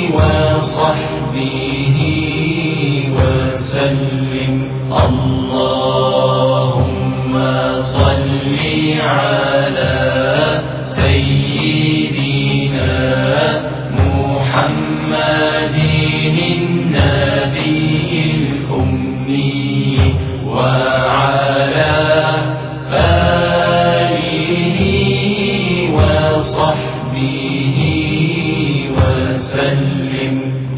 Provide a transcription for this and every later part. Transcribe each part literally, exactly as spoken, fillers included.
وصحبه وسلم. اللهم صل على سيدنا محمد النبي الأمي وعلى آله وصحبه وسلم.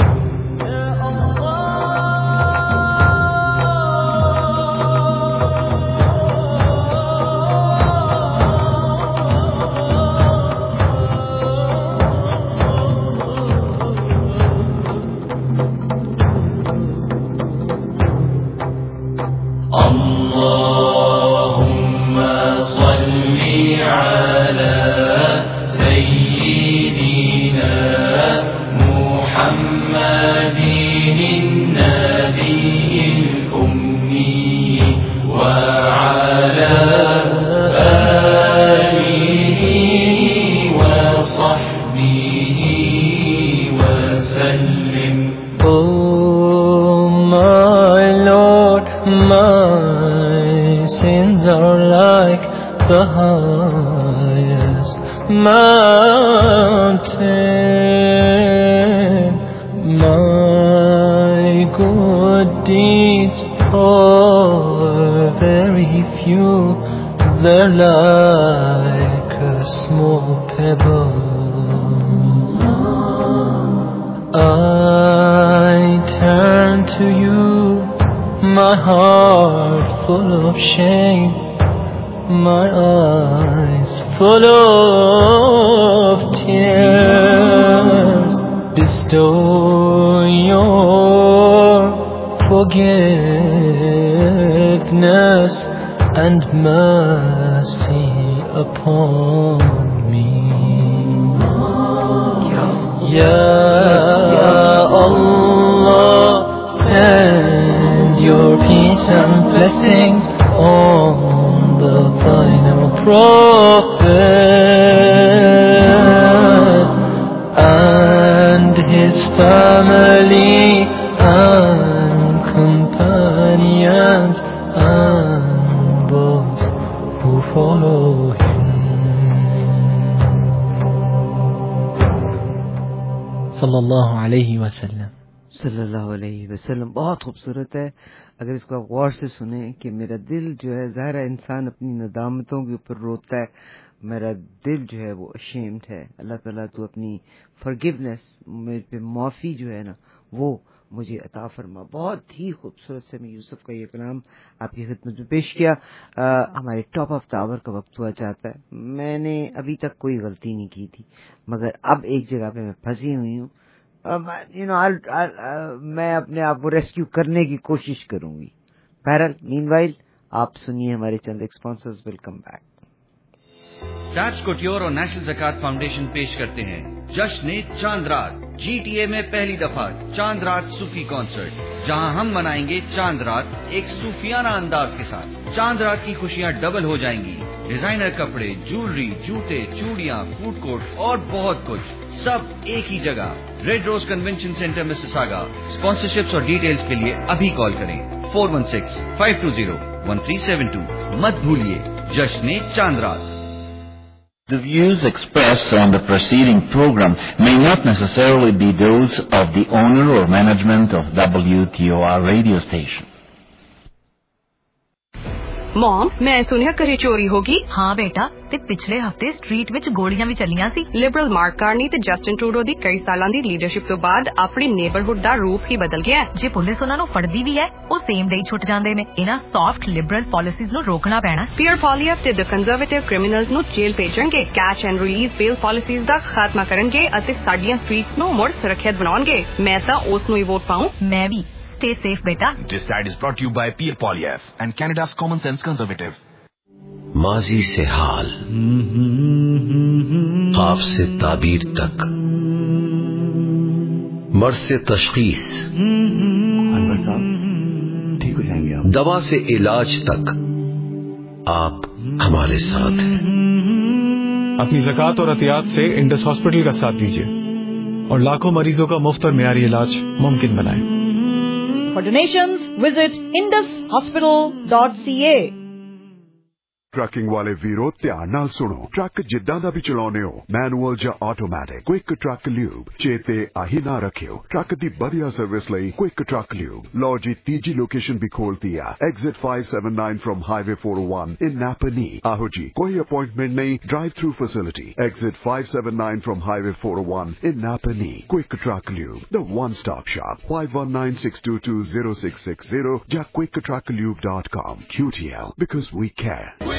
اللهم صل على سيدنا محمد النبي الأمي وعلى آله وصحبه وسلم. Oh my Lord, my sins are like the highest mountain. My good deeds are very few, they're like a small pebble. I turn to you, my heart full of shame, my eyes full of tears. Bestow your forgiveness and mercy upon me. Ya Allah, send your peace and blessings on the final prophet and his family and companions and those who follow him. Sallallahu alayhi wa sallam. صلی اللہ علیہ وسلم. بہت خوبصورت ہے اگر اس کو آپ غور سے سنیں کہ میرا دل جو ہے، ظاہر ہے انسان اپنی ندامتوں کے اوپر روتا ہے، میرا دل جو ہے وہ اشیمڈ ہے. اللہ تعالیٰ تو اپنی فرگیونیس، میرے پہ معافی جو ہے نا وہ مجھے عطا فرما. بہت ہی خوبصورت سے میں یوسف کا یہ کلام آپ کی خدمت میں پیش کیا. آ, ہمارے ٹاپ آف دا آور کا وقت ہوا چاہتا ہے. میں نے ابھی تک کوئی غلطی نہیں کی تھی مگر اب ایک جگہ پہ میں پھنسی ہوئی ہوں. یو نو میں اپنے آپ کو ریسکیو کرنے کی کوشش کروں گی. بہرحال مین وائل آپ سنیے ہمارے چند اسپانسرز. Welcome back. سیپس کوٹیور اور نیشنل زکات فاؤنڈیشن پیش کرتے ہیں جشن چاند رات. جی ٹی اے میں پہلی دفعہ چاند رات صوفی کانسرٹ، جہاں ہم منائیں گے چاند رات ایک صوفیانہ انداز کے ساتھ. چاند رات کی خوشیاں ڈبل ہو جائیں گی. ڈیزائنر کپڑے، جویلری، جوتے، چوڑیاں، فوڈ کورٹ اور بہت کچھ، سب ایک ہی جگہ. ریڈ روز کنونشن سینٹر میں مساساگا. اسپانسرشپس اور ڈیٹیلز کے لیے ابھی کال کریں four one six five two zero one three seven two. مت بھولیے جشن چاند رات. The views expressed on the preceding program may not necessarily be those of the owner or management of W T O R radio station. Mom, ਮੈਂ ਸੁਣਿਆ ਘਰੇ ਚੋਰੀ ਹੋ ਗਈ. ਹਾਂ ਬੇਟਾ, ਤੇ ਪਿਛਲੇ ਹਫਤੇ ਸਟਰੀਟ ਵਿੱਚ ਗੋਲੀਆਂ ਵੀ ਚੱਲੀਆਂ ਸੀ. ਲਿਬਰਲ ਮਾਰਕ ਕਾਰਨੀ ਤੇ ਜਸਟਿਨ ਟਰੂਡੋ ਦੀ ਕਈ ਸਾਲਾਂ ਦੀ ਲੀਡਰਸ਼ਿਪ ਤੋਂ ਬਾਅਦ ਆਪਣੀ ਨੇਬਰਹੁੱਡ ਦਾ ਰੂਪ ਹੀ ਬਦਲ ਗਿਆ. ਜੇ ਪੁਲਿਸ ਉਹਨਾਂ ਨੂੰ ਫੜਦੀ ਵੀ ਹੈ, ਉਹ ਸੇਮ ਡੇ ਹੀ ਛੁੱਟ ਜਾਂਦੇ ਨੇ. ਇਹਨਾਂ ਸੌਫਟ ਲਿਬਰਲ ਪਾਲਿਸੀਜ਼ ਨੂੰ ਰੋਕਣਾ ਪੈਣਾ. ਪੀਅਰ ਪੋਲੀਐਫ ਤੇ ਦ ਕੰਜ਼ਰਵੇਟਿਵ ਕ੍ਰਿਮੀਨਲਸ ਨੂੰ ਜੇਲ੍ਹ ਭੇਜਣਗੇ, catch and release bail policies ਦਾ ਖਾਤਮਾ ਕਰਨਗੇ ਅਤੇ ਸਾਡੀਆਂ ਸਟਰੀਟਸ ਨੂੰ ਮੁੜ ਸੁਰੱਖਿਅਤ ਬਣਾਉਣਗੇ. ਮੈਂ ਤਾਂ ਉਸ ਨੂੰ ਹੀ ਵੋਟ ਪਾਉਂ. ਮੈਂ ਵੀ. Stay safe, beta. This side is brought to you by Peer Polyaf and Canada's Common Sense Conservative. ماضی سے حال، خواب سے تعبیر تک، مرض سے تشخیص، انور صاحب ٹھیک ہو جائیں گے آپ. دوا سے علاج تک آپ ہمارے ساتھ ہیں. اپنی زکوٰۃ اور عطیات سے انڈس ہاسپٹل کا ساتھ دیجیے اور لاکھوں مریضوں کا مفت اور معیاری علاج ممکن بنائیں۔ For donations, visit indus hospital dot c a. Trucking ਵਾਲੇ ਵੀਰੋ ਧਿਆਨ ਨਾਲ ਸੁਣੋ। ਟਰੱਕ ਜਿੱਦਾਂ ਦਾ ਵੀ ਚਲਾਉਣੇ ਹੋ, ਮੈਨੂਅਲ ਜਾਂ ਆਟੋਮੈਟਿਕ, ਕੁਇਕ ਟਰੱਕ ਲਿਊਬ ਚੇਤੇ ਆਹੀ ਨਾ ਰੱਖਿਓ। ਟਰੱਕ ਦੀ ਵਧੀਆ ਸਰਵਿਸ ਲਈ ਕੁਇਕ ਟਰੱਕ ਲਿਊਬ। ਲਓ ਜੀ ਤੀਜੀ ਲੋਕੇਸ਼ਨ ਵੀ ਖੋਲਤੀ ਆ, exit five seventy-nine from highway four oh one in Napanee. ਆਹੋ ਜੀ, ਕੋਈ ਅਪਾਇੰਟਮੈਂਟ ਨਹੀਂ, drive through facility. Exit five seventy-nine from highway four oh one in Napanee. Quick truck lube, the one stop shop. five one nine six two two zero six six zero ਜਾਂ quick truck lube dot com। Q T L, because we care।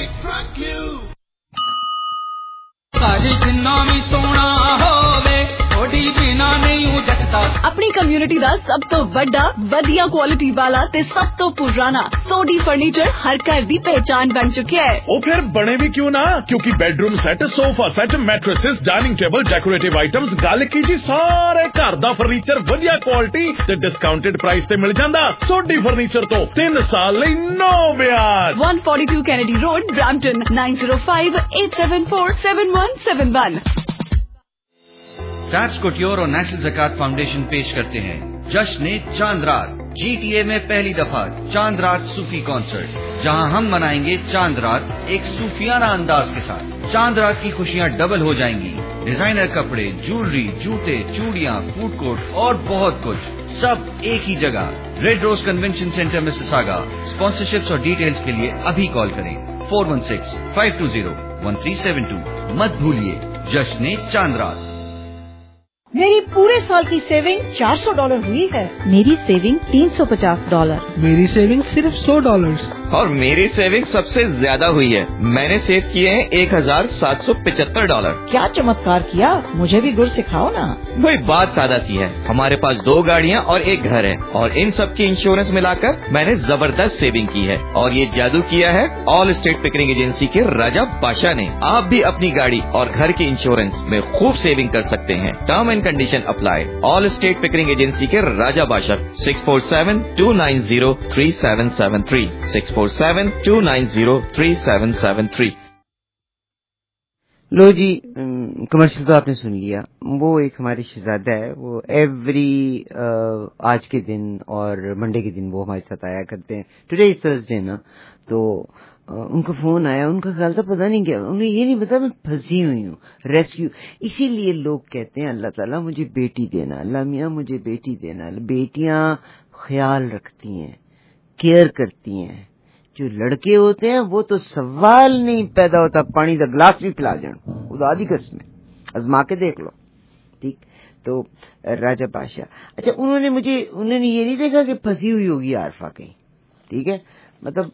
ਆਪਣੀ community ਦਾ ਸਭ ਤੋਂ ਵੱਡਾ, ਵਧੀਆ quality ਵਾਲਾ ਤੇ ਸਭ ਤੋਂ ਪੁਰਾਣਾ ਸੋਡੀ ਫਰਨੀਚਰ ਹਰ ਘਰ ਦੀ ਪਹਿਚਾਨ ਬਣ ਚੁੱਕਿਆ ਹੈ। ਉਹ ਫਿਰ ਬਣੇ ਵੀ ਕਿਉਂ ਨਾ, ਕਿਉਂਕਿ bedroom set, sofa set, mattresses, dining table, decorative items, ਗੱਲ ਕੀ ਜੀ ਸਾਰੇ ਘਰ ਦਾ ਫਰਨੀਚਰ ਵਧੀਆ ਕੁਆਲਿਟੀ ਤੇ ਡਿਸਕਾਊਂਟਡ ਪ੍ਰਾਈਸ ਤੇ ਮਿਲ ਜਾਂਦਾ। ਸੋਡੀ ਫਰਨੀਚਰ ਤੋਂ ਤਿੰਨ ਸਾਲ ਲਈ ਨੋ ਵਿਆਜ। one forty-two Kennedy Road, Brampton, nine zero five eight seven four seven one seven one। सैप्स कोट्योर और नेशनल ज़कात फाउंडेशन पेश करते हैं जश्न चांद रात। जीटीए में पहली दफा चांद रात सूफी कॉन्सर्ट, जहां हम मनाएंगे चांद रात एक सूफियाना अंदाज के साथ। चांद रात की खुशियां डबल हो जाएंगी। डिजाइनर कपड़े, ज्वेलरी, जूते, चूड़ियां, फूड कोर्ट और बहुत कुछ, सब एक ही जगह। रेड रोज कन्वेंशन सेंटर में सिसागा। स्पॉन्सरशिप्स और डिटेल्स के लिए अभी कॉल करें four one six five two zero one three seven two। मत भूलिए जश्न चांद रात। मेरी पूरे साल की सेविंग चार सौ डॉलर हुई है। मेरी सेविंग तीन सौ पचास डॉलर। मेरी सेविंग सिर्फ सौ डॉलर। और मेरी सेविंग सबसे ज्यादा हुई है, मैंने सेव किए हैं एक हजार सात सौ पिछहत्तर डॉलर। क्या चमत्कार किया, मुझे भी गुर सिखाओ ना। वही बात सादा सी है, हमारे पास दो गाड़ियाँ और एक घर है और इन सब की इंश्योरेंस मिलाकर मैंने जबरदस्त सेविंग की है। और ये जादू किया है ऑल स्टेट पिकरिंग एजेंसी के राजा बादशाह ने। आप भी अपनी गाड़ी और घर के इंश्योरेंस में खूब सेविंग कर सकते हैं। Term and condition apply. All state Pickering agency के Raja Badshah six four seven two nine zero three seven seven three six four seven two nine zero three seven seven three. लो जी, कमर्शियल तो आपने सुन लिया। वो एक हमारे शहजादा है, वो एवरी आज के दिन और मंडे के दिन वो हमारे साथ आया करते हैं। टुडे इज थर्सडे ना, तो uh, उनका फोन आया, उनका ख्याल था पता नहीं क्या, उन्हें ये नहीं पता मैं फंसी हुई हूँ, रेस्क्यू। इसीलिए लोग कहते हैं अल्लाह ताला मुझे बेटी देना, अल्लाह मियाँ मुझे बेटी देना। बेटियां ख्याल रखती हैं, केयर करती हैं। जो लड़के होते हैं वो तो सवाल नहीं पैदा होता, पानी का गिलास भी पिला जान, खुदा दी कसम, आजमा के देख लो। ठीक, तो राजा बादशाह, अच्छा उन्होंने मुझे, उन्होंने ये नहीं देखा कि फंसी हुई होगी आरफा कहीं। ठीक है, मतलब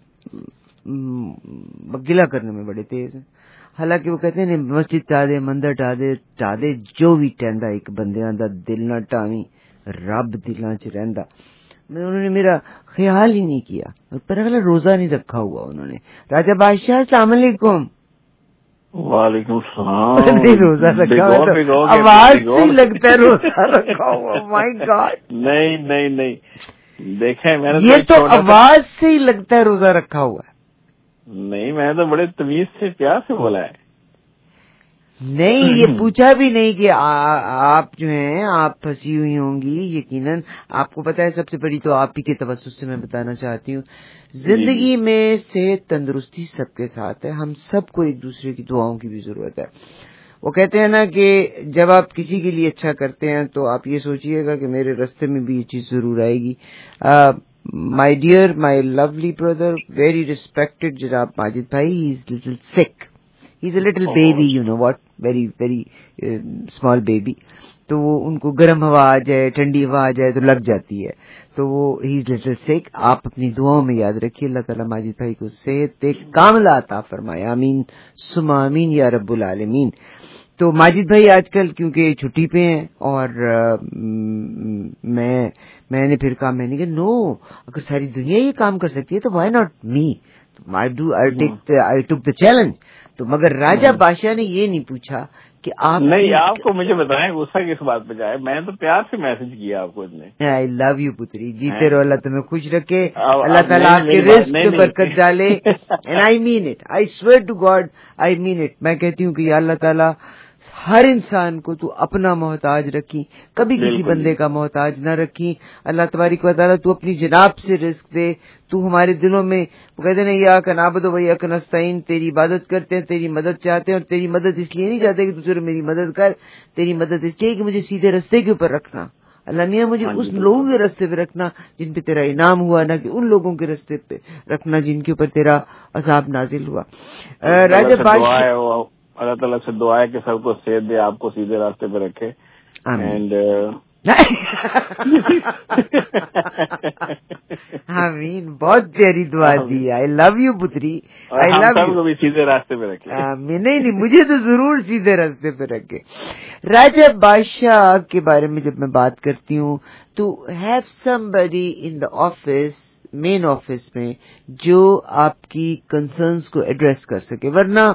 गिला करने में बड़े तेज हैं। हालांकि वो कहते हैं मस्जिद टा दे, मंदिर टा दे, टा दे जो भी टहंदा एक बंदियां दा दिल ना टावी, रब दिलां च रहिंदा। उन्होंने मेरा ख्याल ही नहीं किया, और पर अगला रोजा नहीं रखा हुआ उन्होंने। राजा बादशाह अस्सलाम वालेकुम। वालेकुम सलाम। रोजा रखा हुआ तो आवाज से लगता है रोजा रखा हुआ। My god. नहीं नहीं नहीं, देखें मैंने ये तो आवाज से ही लगता है रोजा रखा हुआ है। नहीं, मैंने तो बड़े तमीज से प्यार से बोला है। नहीं, ये पूछा भी नहीं कि आ, आप जो हैं आप फंसी हुई होंगी। यकीनन आपको पता है, सबसे बड़ी तो आप ही के तवज्जुह से मैं बताना चाहती हूँ, जिंदगी में सेहत तंदुरुस्ती सबके साथ है। हम सबको एक दूसरे की दुआओं की भी जरूरत है। वो कहते हैं ना कि जब आप किसी के लिए अच्छा करते हैं तो आप ये सोचिएगा कि मेरे रास्ते में भी ये चीज जरूर आएगी। My dear, my lovely brother, very respected जनाब माजिद भाई, he is little sick, he is a little baby, you know what, very very small baby. तो वो उनको गर्म हवा आ जाए, ठंडी हवा आ जाए तो लग जाती है, तो वो ही इज लिटिल सिक। आप अपनी दुआओं में याद रखिए, अल्लाह ताला माजिद भाई को सेहत कामिला अता फरमाए, आमीन सुमा आमीन या रब्बुल आलमीन। तो माजिद भाई आजकल क्योंकि छुट्टी पे हैं और आ, मैं मैंने फिर कहा, मैंने कहा नो, अगर सारी दुनिया ये काम कर सकती है तो why not me, I do I take I took the challenge. तो मगर राजा बादशाह ने ये नहीं पूछा कि आप नहीं, आपको मुझे बताएं गुस्सा किस बात पे जाए, मैंने तो प्यार से मैसेज किया आपको इसने। आई लव यू पुत्री, जीते रहो, अल्लाह तुम्हें खुश रखे, अल्लाह ताला आपके रिस्क में बरकत डाले। And I mean it, I swear to god, I mean it. मैं कहती हूँ कि अल्लाह ताला ہر انسان کو تو اپنا محتاج رکھی, کبھی کسی بندے کا محتاج نہ رکھی. اللہ تبارک و تعالیٰ تو اپنی جناب سے رزق دے, تو ہمارے دلوں میں وہ کہتے ہیں یا کا نعبد و یا کا نستعین, تیری عبادت کرتے ہیں, تیری مدد چاہتے ہیں, اور تیری مدد اس لیے نہیں چاہتے کہ تو صرف میری مدد کر, تیری مدد اس لیے کہ مجھے سیدھے رستے کے اوپر رکھنا. اللہ میاں مجھے اس لوگوں کے رستے پہ رکھنا جن پہ تیرا انعام ہوا, نہ کہ ان لوگوں کے رستے پہ رکھنا جن کے اوپر تیرا عذاب نازل ہوا. راجہ بادشاہ, اللہ تعالیٰ سے دعا ہے کہ سب کو صحت دے, آپ کو سیدھے راستے پہ رکھے. اینڈ آمین, بہت پیاری دعا دی. آئی لو یو پتری, آئی لو سب کو بھی سیدھے راستے پہ رکھے. نہیں نہیں, مجھے تو ضرور سیدھے راستے پہ رکھے. راجہ بادشاہ کے بارے میں جب میں بات کرتی ہوں تو have some buddy in the office, main office میں, جو آپ کی کنسرنس کو ایڈریس کر سکے, ورنہ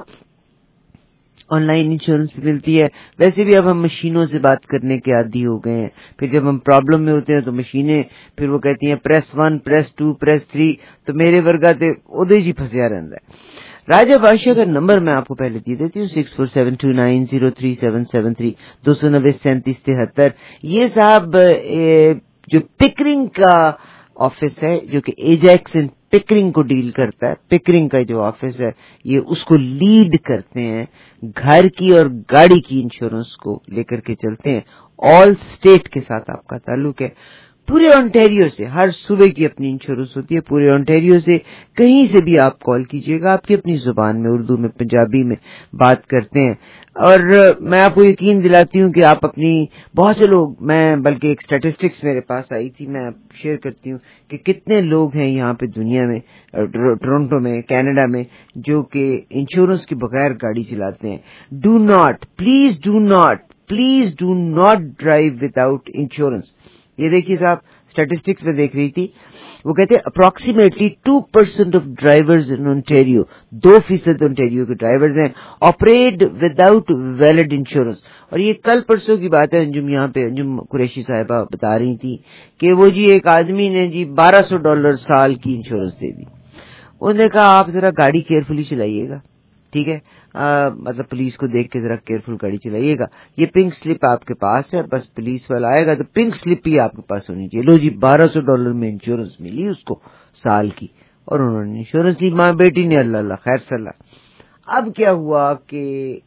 آن لائن انشورنس بھی ملتی ہے. ویسے بھی اب ہم مشینوں سے بات کرنے کے عادی ہو گئے ہیں. پھر جب ہم پرابلم میں ہوتے ہیں تو مشینیں پھر وہ کہتی ہیں press one, press two, press three, تو میرے ورگا تے ادھر جی پھنسیا رہتا ہے. راجہ بادشاہ کا نمبر میں آپ کو پہلے دے دیتی ہوں, six four seven two nine zero three seven seven three, دو سو نوے سینتیس تہتر. یہ صاحب جو پکرنگ کا آفس ہے, جو کہ ایجیکس اینڈ پکرنگ کو ڈیل کرتا ہے, پکرنگ کا جو آفس ہے یہ اس کو لیڈ کرتے ہیں, گھر کی اور گاڑی کی انشورنس کو لے کر کے چلتے ہیں. آل اسٹیٹ کے ساتھ آپ کا تعلق ہے, پورے آنٹیریو سے, ہر صوبے کی اپنی انشورنس ہوتی ہے. پورے آنٹیریو سے کہیں سے بھی آپ کال کیجیے گا, آپ کی اپنی زبان میں, اردو میں, پنجابی میں بات کرتے ہیں. اور میں آپ کو یقین دلاتی ہوں کہ آپ اپنی, بہت سے لوگ, میں بلکہ ایک اسٹیٹسٹکس میرے پاس آئی تھی, میں شیئر کرتی ہوں کہ کتنے لوگ ہیں یہاں پہ دنیا میں, ٹورنٹو میں, کینیڈا میں, جو کہ انشورنس کے بغیر گاڑی چلاتے ہیں. Do not, please do not, please do not drive without insurance. یہ دیکھیے صاحب, اسٹیٹسٹکس میں دیکھ رہی تھی, وہ کہتے ہیں approximately two percent of drivers in Ontario, دو فیصد اونٹیریو کے ڈرائیورز ہیں, آپریٹ وداؤٹ ویلڈ انشورنس. اور یہ کل پرسوں کی بات ہے, انجم یہاں پہ انجم قریشی صاحبہ بتا رہی تھی کہ وہ جی ایک آدمی نے جی بارہ سو ڈالر سال کی انشورنس دے دی. انہوں نے کہا آپ ذرا گاڑی کیئرفلی چلائیے گا, ٹھیک ہے, آ, مطلب پولیس کو دیکھ کے ذرا کیئرفل گاڑی چلائیے گا. یہ پنک سلپ آپ کے پاس ہے, بس پولیس والا آئے گا تو پنک سلپ ہی آپ کے پاس ہونی چاہیے. لو جی بارہ سو ڈالر میں انشورنس ملی اس کو سال کی, اور انہوں نے انشورنس لی. ماں بیٹی نے اللہ اللہ خیر صلاح. اب کیا ہوا کہ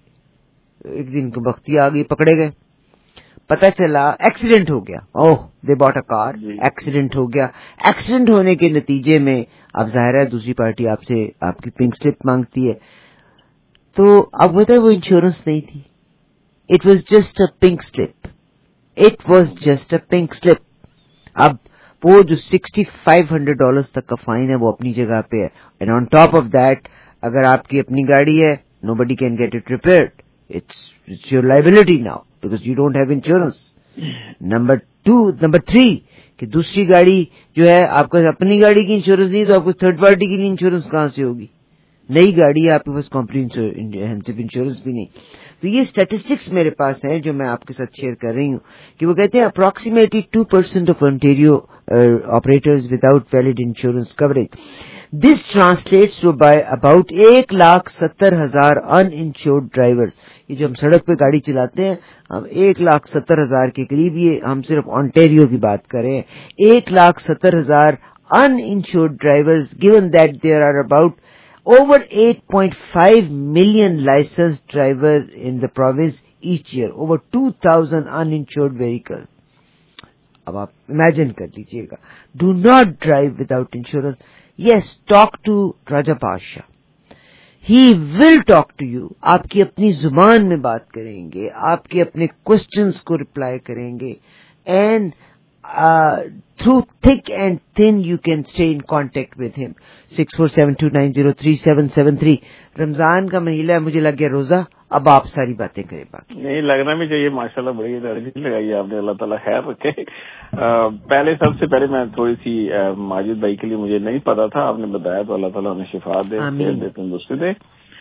ایک دن کو بختی آ گئی, پکڑے گئے, پتہ چلا ایکسیڈنٹ ہو گیا. اوہ دے باٹ اے کار, ایکسیڈنٹ ہو گیا. ایکسیڈنٹ ہونے کے نتیجے میں اب ظاہر ہے دوسری پارٹی آپ سے آپ کی پنک سلپ مانگتی ہے, تو اب بتا وہ انشورنس نہیں تھی, it was just a pink slip, it was just a pink slip. اب وہ جو سکسٹی فائیو ہنڈریڈ ڈالر تک کا فائن ہے وہ اپنی جگہ پہ ہے, and on top of that اگر آپ کی اپنی گاڑی ہے, no buddy can get it repaired, it's your liability now because you don't have insurance. Number two number three کہ دوسری گاڑی جو ہے, آپ کا اپنی گاڑی کی انشورنس نہیں تو آپ کو تھرڈ پارٹی کی انشورنس کہاں سے ہوگی؟ نئی گاڑی ہے آپ کے پاس, کمپریہنسو انشورنس بھی نہیں. تو یہ اسٹیٹسٹکس میرے پاس ہیں جو میں آپ کے ساتھ شیئر کر رہی ہوں کہ وہ کہتے ہیں approximately two percent of Ontario operators without valid insurance coverage. This translates to by about ایک لاکھ ستر ہزار ان انشورڈ ڈرائیورز. یہ جو ہم سڑک پہ گاڑی چلاتے ہیں, ہم ایک لاکھ ستر ہزار کے قریب, یہ ہم صرف آنٹیریو کی بات کریں, ایک لاکھ ستر ہزار uninsured drivers, given that there are about over eight point five million licensed drivers in the province each year, over two thousand uninsured vehicles. اب آپ امیجن کر لیجئے گا, do not drive without insurance. Yes, talk to Raja Pasha. He will talk to you. آپ کی اپنی زبان میں بات کریں گے, آپ کے اپنے کوسچنز کو ریپلائی کریں گے, and uh, through thick and thin you can stay in contact with him. six four seven two nine zero three seven seven three. رمضان کا مہینہ ہے, مجھے لگ گیا روزہ, اب آپ ساری باتیں کریں. باقی نہیں لگنا بھی چاہیے, ماشاءاللہ بڑی انرجی لگائی آپ نے, اللہ تعالیٰ خیر رکھے. پہلے سب سے پہلے میں تھوڑی سی ماجد بھائی کے لیے مجھے نہیں پتا تھا, آپ نے بتایا تو اللہ تعالیٰ انہیں شفا دے, دے تندرستی دے.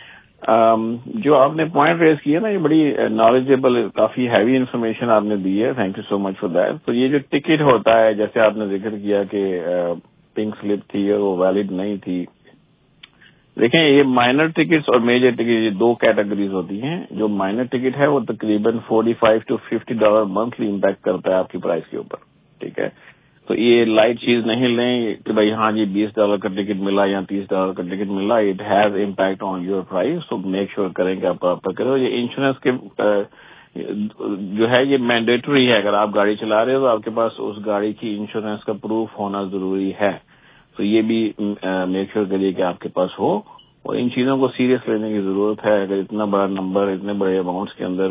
جو آپ نے پوائنٹ ریز کیا نا, یہ بڑی نالجیبل, کافی ہیوی انفارمیشن آپ نے دی ہے, thank you so much for that. تو یہ جو ٹکٹ ہوتا ہے, جیسے آپ نے ذکر کیا کہ پنک سلپ تھی اور وہ ویلڈ نہیں تھی, دیکھیں یہ مائنر ٹکٹس اور میجر ٹکٹ یہ دو کیٹیگریز ہوتی ہیں. جو مائنر ٹکٹ ہے وہ تقریباً forty five to fifty dollar monthly impact کرتا ہے آپ کی پرائز کے اوپر. ٹھیک ہے, تو یہ لائٹ چیز نہیں لیں کہ بھائی ہاں جی بیس ڈالر کا ٹکٹ ملا یا تیس ڈالر کا ٹکٹ ملا. It has impact on your price, تو میک شیور کریں کہ آپ پراپر کریں. یہ انشورنس کے جو ہے یہ مینڈیٹری ہے. اگر آپ گاڑی چلا رہے ہو تو آپ کے پاس اس گاڑی کی انشورنس کا پروف ہونا ضروری ہے. تو یہ بھی میک شیور کریے کہ آپ کے پاس ہو. اور ان چیزوں کو سیریس لینے کی ضرورت ہے. اگر اتنا بڑا نمبر اتنے بڑے اماؤنٹس کے اندر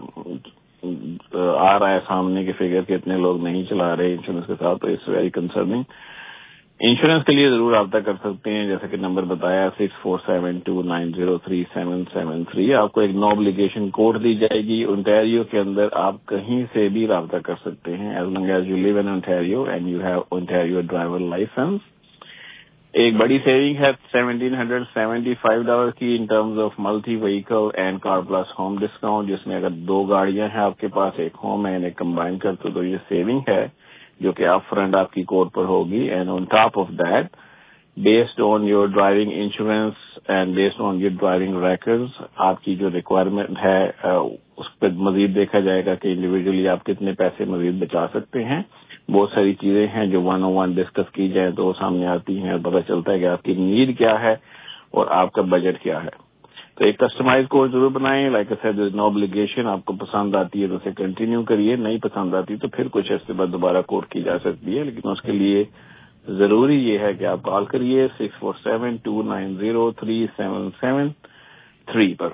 آ رہا ہے سامنے کے فگر کے اتنے لوگ نہیں چلا رہے انشورنس کے ساتھ, تو اٹس ویری کنسرننگ. انشورنس کے لیے ضرور رابطہ کر سکتے ہیں, جیسے کہ نمبر بتایا six four seven two nine zero three seven seven three. آپ کو ایک نو obligation کوڈ دی جائے گی. اونٹیریو کے اندر آپ کہیں سے بھی رابطہ کر سکتے ہیں as long as you live in Ontario and you have Ontario driver license. ایک بڑی سیونگ ہے seventeen hundred seventy five dollar کی in terms of multi vehicle and car plus home discount, جس میں اگر دو گاڑیاں ہیں آپ کے پاس, ایک ہوم ہے ایک کمبائن کرتے تو یہ سیونگ ہے جو کہ اپ فرنٹ آپ کی کوڈ پر ہوگی. And on top of that based on your driving insurance and based on your driving records آپ کی جو ریکوائرمنٹ ہے اس پہ مزید دیکھا جائے گا کہ انڈیویجلی آپ کتنے پیسے مزید بچا سکتے ہیں. بہت ساری چیزیں ہیں جو ون او ون ڈسکس کی جائیں تو وہ سامنے آتی ہیں اور پتہ چلتا ہے کہ آپ کی نیڈ کیا ہے اور آپ کا بجٹ کیا ہے. تو ایک کسٹمائز کوڈ ضرور بنائیں. Like I said no obligation. آپ کو پسند آتی ہے تو اسے کنٹینیو کریے, نہیں پسند آتی تو پھر کچھ عرصے بعد دوبارہ کوڈ کی جا سکتی ہے. لیکن اس کے لیے ضروری یہ ہے کہ آپ کال کریے six four seven two nine zero three seven seven three پر.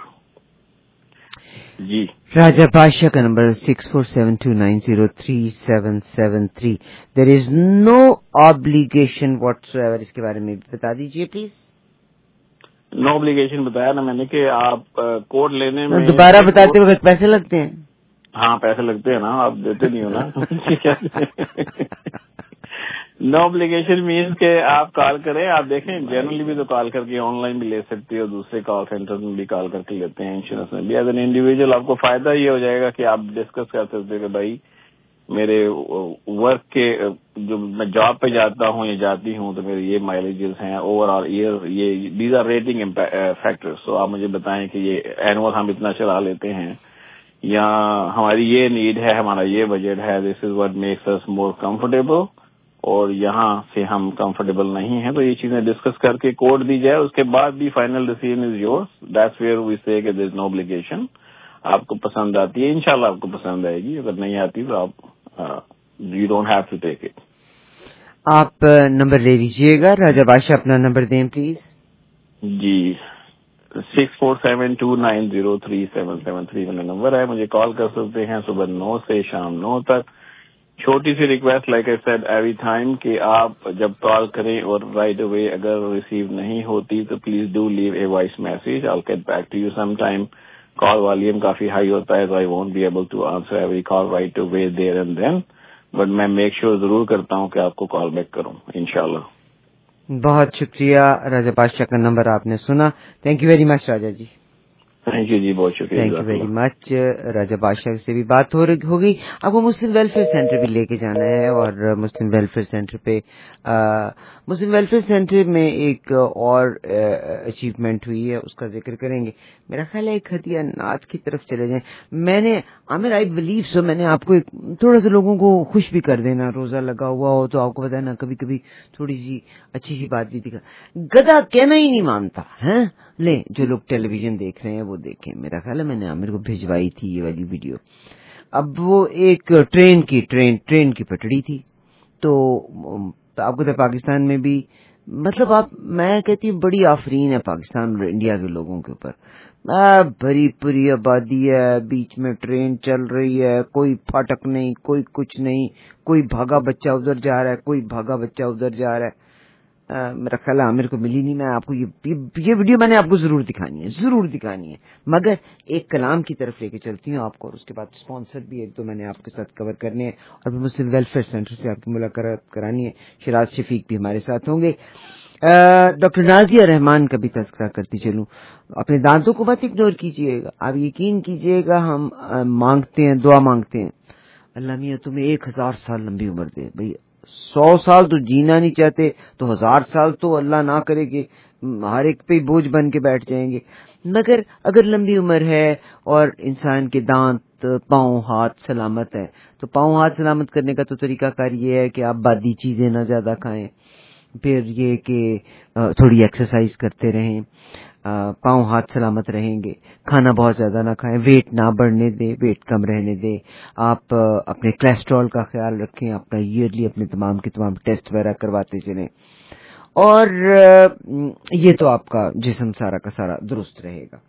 جی راجہ بادشاہ کا number six four seven two nine zero three seven seven three. There is no obligation whatsoever. اس کے بارے میں بتا دیجیے پلیز. نو obligation بتایا نا میں نے کہ آپ کوڈ لینے میں دوبارہ بتاتے وقت پیسے لگتے ہیں. ہاں پیسے لگتے ہیں نا, آپ دیتے نہیں ہو نا. نو obligation مینس کہ آپ کال کریں. آپ دیکھیں جنرلی بھی تو کال کر کے آن لائن بھی لے سکتے ہو, دوسرے کال سینٹر میں بھی کال کر کے لیتے ہیں, انشورنس میں بھی. ایز این انڈیویجل آپ کو فائدہ یہ ہو جائے گا کہ آپ ڈسکس کر سکتے کہ بھائی میرے ورک کے جو میں جاب پہ جاتا ہوں یا جاتی ہوں تو میرے یہ مائلیجز ہیں اوور آل ایئر, یہ دیز آر ریٹنگ فیکٹرز. تو آپ مجھے بتائیں کہ یہ اینول ہم اتنا چلا لیتے ہیں یا ہماری یہ نیڈ ہے, ہمارا یہ بجٹ ہے, this is what makes us more comfortable, اور یہاں سے ہم کمفرٹیبل نہیں ہیں. تو یہ چیزیں ڈسکس کر کے کوڈ دی جائے. اس کے بعد بھی final decision is yours. That's where we say کہ دیر از نو obligation. آپ کو پسند آتی ہے انشاءاللہ آپ کو پسند آئے گی, اگر نہیں آتی تو آپ you don't have to take it. آپ نمبر لے لیجیے گا. راجہ بادشاہ اپنا نمبر دیں please. Ji six four seven two nine zero three seven seven three میرا نمبر ہے. مجھے کال کر سکتے ہیں صبح نو سے شام نو تک. چھوٹی سی request like I said every time کہ آپ جب کال کریں اور رائٹ اوے اگر ریسیو نہیں ہوتی تو please do leave a voice message. I will get back to you some time. Call volume کافی ہائی ہوتا ہے تو I won't be able to answer every call right away there and then, but میں make sure ضرور کرتا ہوں کہ آپ کو کال بیک کروں انشاءاللہ. بہت شکریہ راجہ بادشاہ کا نمبر آپ نے سنا. Thank you very much Raja ji. Thank you ji, بہت شکریہ. Thank you very much. Raja Badshah سے بھی بات ہو ہوگی. آپ کو مسلم ویلفیئر سینٹر بھی لے کے جانا ہے, اور مسلم ویلفیئر سینٹر پہ مسلم ویلفیئر سینٹر میں ایک اور اچیومنٹ ہوئی ہے, اس کا ذکر کریں گے. میرا خیال ہے ایک ہدیہ نعت کی طرف چلے جائیں. میں نے عامر آئی بلیو سو میں نے آپ کو تھوڑا سا لوگوں کو خوش بھی کر دینا. روزہ لگا ہوا ہو تو آپ کو پتا ہے نا, کبھی کبھی تھوڑی سی اچھی سی بات بھی دکھا. گدھا کہنا ہی نہیں مانتا ہے. لے جو لوگ ٹیلی ویژن دیکھ رہے ہیں وہ دیکھیں. میرا خیال ہے میں نے عامر کو بھجوائی تھی یہ والی ویڈیو. اب وہ ایک ٹرین کی ٹرین ٹرین کی پٹڑی تھی. تو آپ کو پاکستان میں بھی مطلب آپ میں کہتی ہوں بڑی آفرین ہے پاکستان اور انڈیا کے لوگوں کے اوپر. بھری پوری آبادی ہے, بیچ میں ٹرین چل رہی ہے, کوئی پھاٹک نہیں, کوئی کچھ نہیں, کوئی بھاگا بچہ ادھر جا رہا ہے, کوئی بھاگا بچہ ادھر جا رہا ہے. میرا خیال ہے عامر کو ملی نہیں. میں آپ کو یہ یہ ویڈیو میں نے آپ کو ضرور دکھانی ہے ضرور دکھانی ہے مگر ایک کلام کی طرف لے کے چلتی ہوں آپ کو, اور اس کے بعد اسپانسر بھی ایک دو میں نے آپ کے ساتھ کور کرنے ہیں, اور پھر مسلم ویلفیئر سینٹر سے آپ کی ملاقات کرانی ہے. شراز شفیق بھی ہمارے ساتھ ہوں گے. ڈاکٹر نازیہ رحمان کا بھی تذکرہ کرتی چلوں. اپنے دانتوں کو مت اگنور کیجیے گا. آپ یقین کیجیے گا ہم مانگتے ہیں, دعا مانگتے ہیں, اللہ میاں تمہیں ایک ہزار سال لمبی عمر دے. بھئی سو سال تو جینا نہیں چاہتے تو ہزار سال تو اللہ نہ کرے کہ ہر ایک پہ بوجھ بن کے بیٹھ جائیں گے. مگر اگر لمبی عمر ہے اور انسان کے دانت پاؤں ہاتھ سلامت ہے تو پاؤں ہاتھ سلامت کرنے کا تو طریقہ کار یہ ہے کہ آپ بادی چیزیں نہ زیادہ کھائیں, پھر یہ کہ تھوڑی ایکسرسائز کرتے رہیں, پاؤں ہاتھ سلامت رہیں گے. کھانا بہت زیادہ نہ کھائیں, ویٹ نہ بڑھنے دیں, ویٹ کم رہنے دیں. آپ اپنے کولیسٹرول کا خیال رکھیں, اپنا ایئرلی اپنے تمام کے تمام ٹیسٹ وغیرہ کرواتے چلیں, اور یہ تو آپ کا جسم سارا کا سارا درست رہے گا.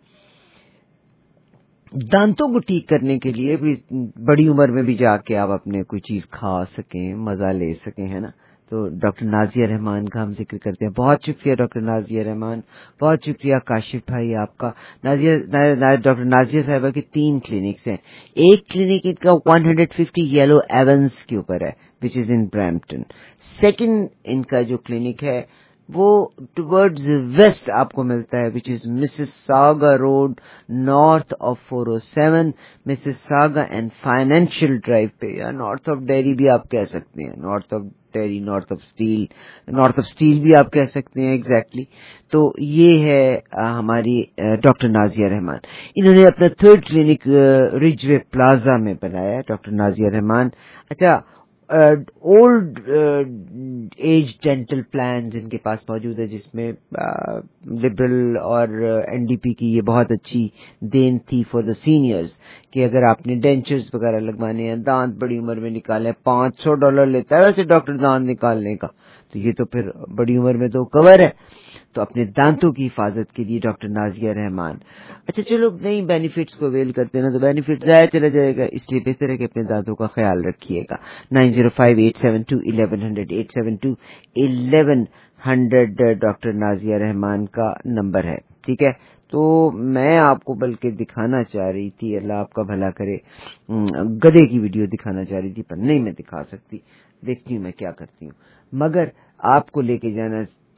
دانتوں کو ٹھیک کرنے کے لیے بھی بڑی عمر میں بھی جا کے آپ اپنے کوئی چیز کھا سکیں, مزہ لے سکیں, ہے نا. تو ڈاکٹر نازیہ رحمان کا ہم ذکر کرتے ہیں. بہت شکریہ ڈاکٹر نازیہ رحمان, بہت شکریہ کاشف بھائی آپ کا. نازیہ ڈاکٹر نازیہ صاحبہ کے تین کلینکس ہیں. ایک کلینک ان کا one hundred fifty Yellow Avens کے اوپر ہے which is in Brampton. Second in کا جو کلینک ہے وہ ٹورڈز ویسٹ آپ کو ملتا ہے which is Mississauga Road north of four oh seven, Mississauga and Financial Drive پہ, یا نارتھ آف ڈیری بھی آپ کہہ سکتے ہیں, north of Derry, north of Steeles, north of Steeles بھی آپ کہہ سکتے ہیں ایگزیکٹلی. تو یہ ہے ہماری ڈاکٹر نازیہ رحمان. انہوں نے اپنا تھرڈ کلینک رج وے پلازا میں بنایا ہے ڈاکٹر نازیہ رحمان. اچھا, اولڈ ایج ڈینٹل پلان جن کے پاس موجود ہے, جس میں لبرل اور این ڈی پی کی یہ بہت اچھی دین تھی فار دا سینئرز کہ اگر آپ نے ڈینچرز وغیرہ لگوانے ہیں, دانت بڑی عمر میں نکالے, پانچ سو ڈالر لیتا ہے ویسے ڈاکٹر دانت نکالنے کا, تو یہ تو پھر بڑی عمر میں تو کور ہے. تو اپنے دانتوں کی حفاظت کے لیے ڈاکٹر نازیہ رحمان. اچھا چلو نہیں بینیفٹس کو ویل کرتے نا تو بینیفٹ ضائع چلا جائے گا, اس لیے بہتر ہے کہ اپنے دانتوں کا خیال رکھیے گا. Nine zero five eight seven two eleven hundred eight seven two eleven hundred doctor Nazia Rahman کا نمبر ہے. ٹھیک ہے, تو میں آپ کو بلکہ دکھانا چاہ رہی تھی, اللہ آپ کا بھلا کرے, گدھے کی ویڈیو دکھانا چاہ رہی تھی پر نہیں میں دکھا سکتی, دیکھتی ہوں میں کیا کرتی ہوں. مگر آپ کو لے کے جانا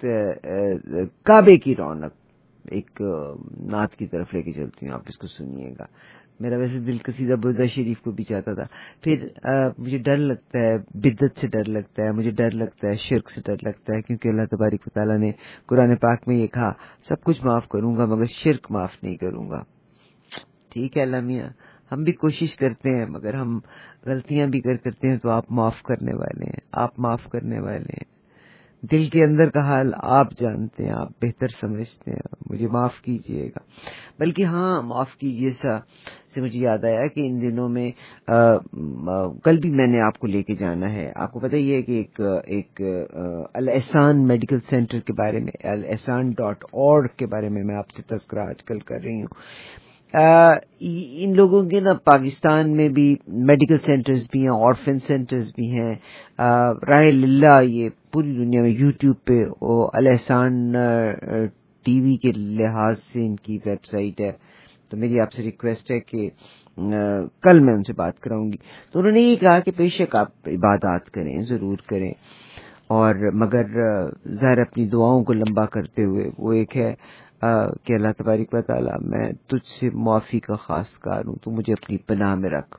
کعبے کی رونق ایک نعت کی طرف لے کے چلتی ہوں, آپ اس کو سنیے گا. میرا ویسے دل قصیدہ بردا شریف کو بھی چاہتا تھا, پھر مجھے ڈر لگتا ہے, بدعت سے ڈر لگتا ہے, مجھے ڈر لگتا ہے, شرک سے ڈر لگتا ہے, کیونکہ اللہ تبارک و تعالیٰ نے قرآن پاک میں یہ کہا سب کچھ معاف کروں گا مگر شرک معاف نہیں کروں گا. ٹھیک ہے اللہ میاں, ہم بھی کوشش کرتے ہیں مگر ہم غلطیاں بھی کر کرتے ہیں, تو آپ معاف کرنے والے ہیں, آپ معاف کرنے والے ہیں. دل کے اندر کا حال آپ جانتے ہیں, آپ بہتر سمجھتے ہیں, مجھے معاف کیجئے گا. بلکہ ہاں معاف کیجئے سا سے مجھے یاد آیا کہ ان دنوں میں آ, آ, کل بھی میں نے آپ کو لے کے جانا ہے. آپ کو پتہ ہی ہے کہ ایک ایک الاحسان میڈیکل سینٹر کے بارے میں, الاحسان ڈاٹ اورگ کے بارے میں میں آپ سے تذکرہ آج کل کر رہی ہوں. آ, ان لوگوں کے نا پاکستان میں بھی میڈیکل سینٹرز بھی ہیں, آرفن سینٹرز بھی ہیں. راہ للہ یہ پوری دنیا میں یوٹیوب پہ الاحسان ٹی وی کے لحاظ سے ان کی ویب سائٹ ہے. تو میری آپ سے ریکویسٹ ہے کہ کل میں ان سے بات کراؤں گی. تو انہوں نے یہ کہا کہ بے شک آپ عبادات کریں, ضرور کریں, اور مگر ظاہر اپنی دعاؤں کو لمبا کرتے ہوئے وہ ایک ہے کہ اللہ تبارک و تعالیٰ میں تجھ سے معافی کا خاص کار ہوں, تو مجھے اپنی پناہ میں رکھ.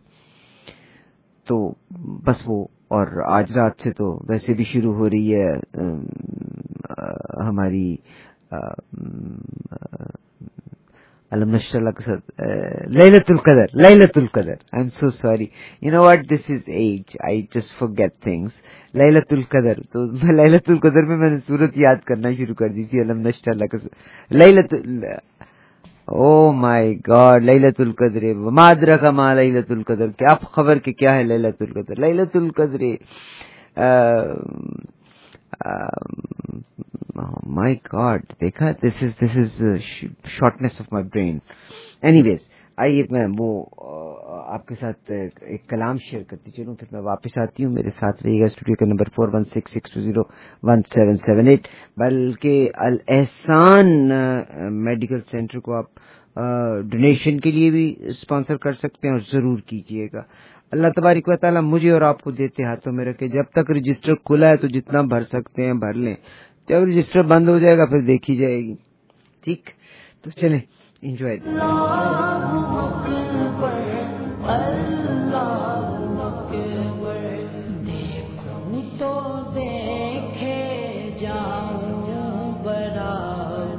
تو بس وہ, اور آج رات سے تو ویسے بھی شروع ہو رہی ہے ہماری علم نشر لیلۃ القدر, لیلۃ القدر. I am so sorry, you know what, this is age, I just forget things. لیلۃ القدر, تو لیلۃ القدر میں میں نے سورت یاد کرنا شروع کر دی تھی, علم نشر لیلۃ, او مائی گاڈ, لیلۃ القدر, وما ادراک ما لیلۃ القدر, کیا آپ خبر کہ کیا ہے لیلۃ القدر. لیلۃ القدر, مائی گاڈ, دیکھا, this is this is shortness of my brain. Anyways, آئیے میں وہ آپ کے ساتھ ایک کلام شیئر کرتی چلوں, پھر میں واپس آتی ہوں. میرے ساتھ رہیے گا. اسٹوڈیو کا number four one six six two zero one seven seven eight. بلکہ الاحسان میڈیکل سینٹر کو آپ ڈونیشن کے لیے بھی اسپانسر کر سکتے ہیں, اور ضرور کیجیے گا. اللہ تبارک و تعالیٰ مجھے اور آپ کو دیتے ہاتھوں میں رکھے. جب تک رجسٹر کھلا ہے تو جتنا بھر سکتے ہیں بھر لیں, جب رجسٹر بند ہو جائے گا پھر دیکھی جائے گی. ٹھیک, تو چلیں انجوائے. دیکھوں تو دیکھے جاؤں برابر,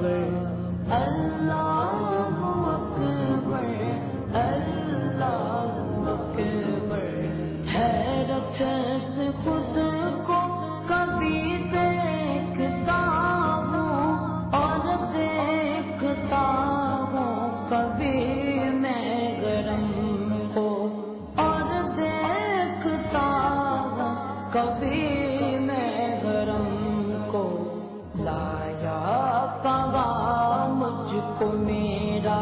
کبھی میں گرم کو لایا کہاں مجھ کو میرا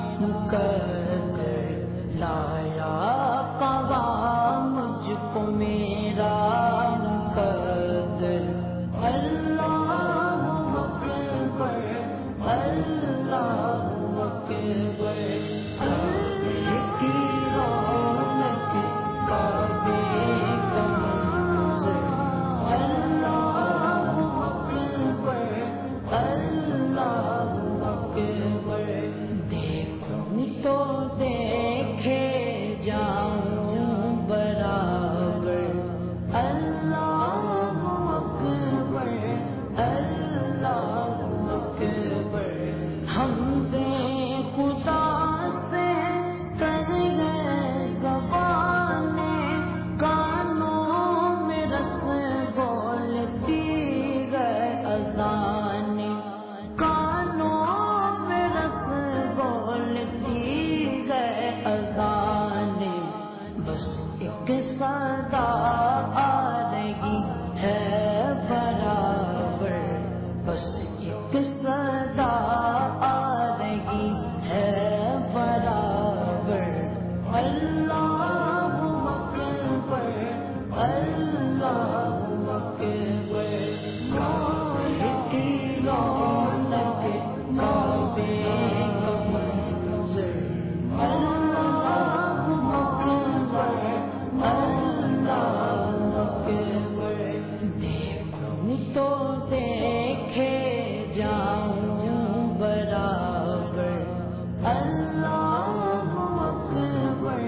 مقدر لایا کہاں مجھ کو میرا مقدر اللہ اکبر اللہ اکبر کی رونق کعبے کا منظر اللہ اکبر اللہ اکبر دیکھوں تو دیکھے جاؤں برابر اللہ اکبر اللہ اکبر ہم دے خدا سے کر گئے زبانے کانوں میں رس بولتی گئے اذانے کانوں میں رس بولتی گئے اذانے بس ایک صدا آ رہی ہے برابر بس ایک صدا آ رہی ہے برابر اللہ اکبر اللہ اکبر کعبے کی رونق کعبے کا منظر اللہ اکبر اللہ اکبر دیکھوں تو دیکھے جاؤں برابر اللہ اکبر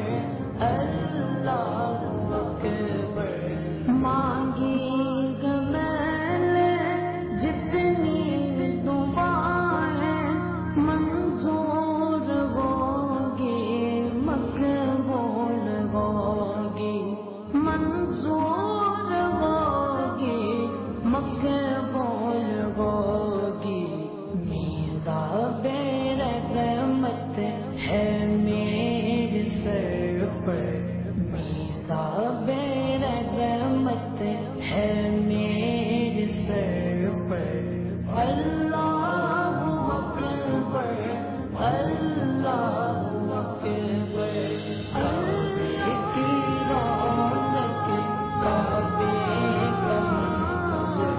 اللہ اکبر مانگی میں نے جتنی دعائیں منظور ہوگی مقبول ہوگی منظور ہوگی مقبول ہوگی میزاب رحمت ہے میرے سر پر میزاب رحمت ہے میرے سر پر اللہ اکبر اللہ اکبر کعبے کی رونق کعبے کا منظر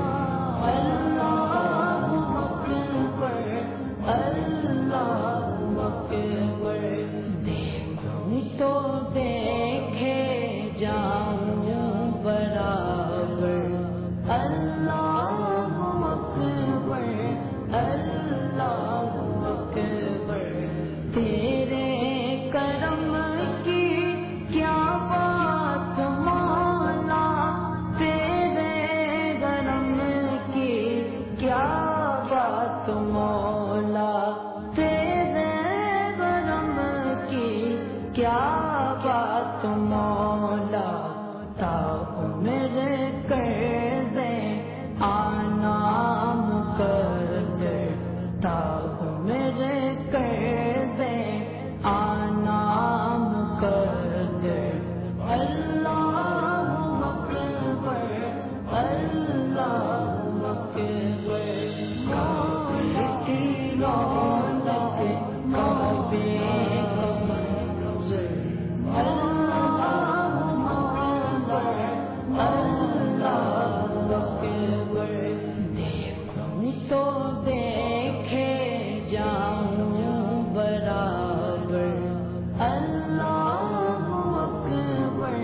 اللہ اکبر اللہ اکبر دیکھوں تو دیکھے جاؤں برابر اللہ اکبر اللہ اکبر تیرے کرم کی کیا بات مولا تیرے کرم کی کیا بات مولا تیرے کرم کی کیا بات مولا تا میرے کر دے آنا مقدر تا میرے کر دے آنا مقدر اللہ اکبر اللہ اکبر کعبے کی رونق کعبے کا منظر اللہ اکبر اللہ اکبر دیکھوں تو دیکھے جاؤں برابر اللہ اکبر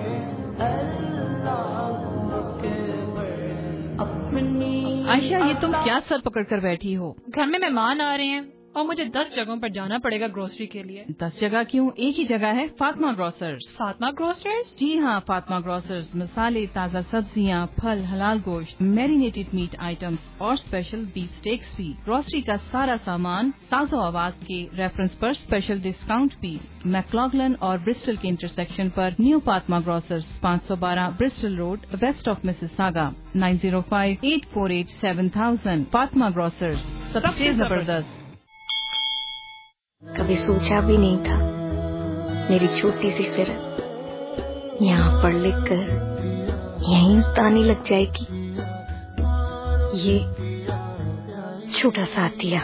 اللہ اکبر اپنی عائشہ یہ تم کیا سر پکڑ کر بیٹھی ہو؟ گھر میں مہمان آ رہے ہیں اور مجھے دس جگہوں پر جانا پڑے گا گروسری کے لیے. دس جگہ کیوں؟ ایک ہی جگہ ہے، فاطمہ گروسرز. فاطمہ گروسرز؟ جی ہاں، فاطمہ گروسرز مسالے، تازہ سبزیاں، پھل، حلال گوشت، میرینیٹڈ میٹ آئٹمز اور اسپیشل بیف اسٹیکس بھی. گروسری کا سارا سامان ساز و آواز کے ریفرنس پر اسپیشل ڈسکاؤنٹ بھی. میکلاگلن اور برسٹل کے انٹرسیکشن پر نیو فاطمہ گروسرز، پانچ سو بارہ Bristol Road, west of Mississauga, nine zero five eight four eight seven thousand. Fatima grocers, سب سے زبردست. کبھی سوچا بھی نہیں تھا میری چھوٹی سی سرت یہاں پڑھ لکھ کر یہیں استانی لگ جائے گی. یہ چھوٹا سا عطیہ.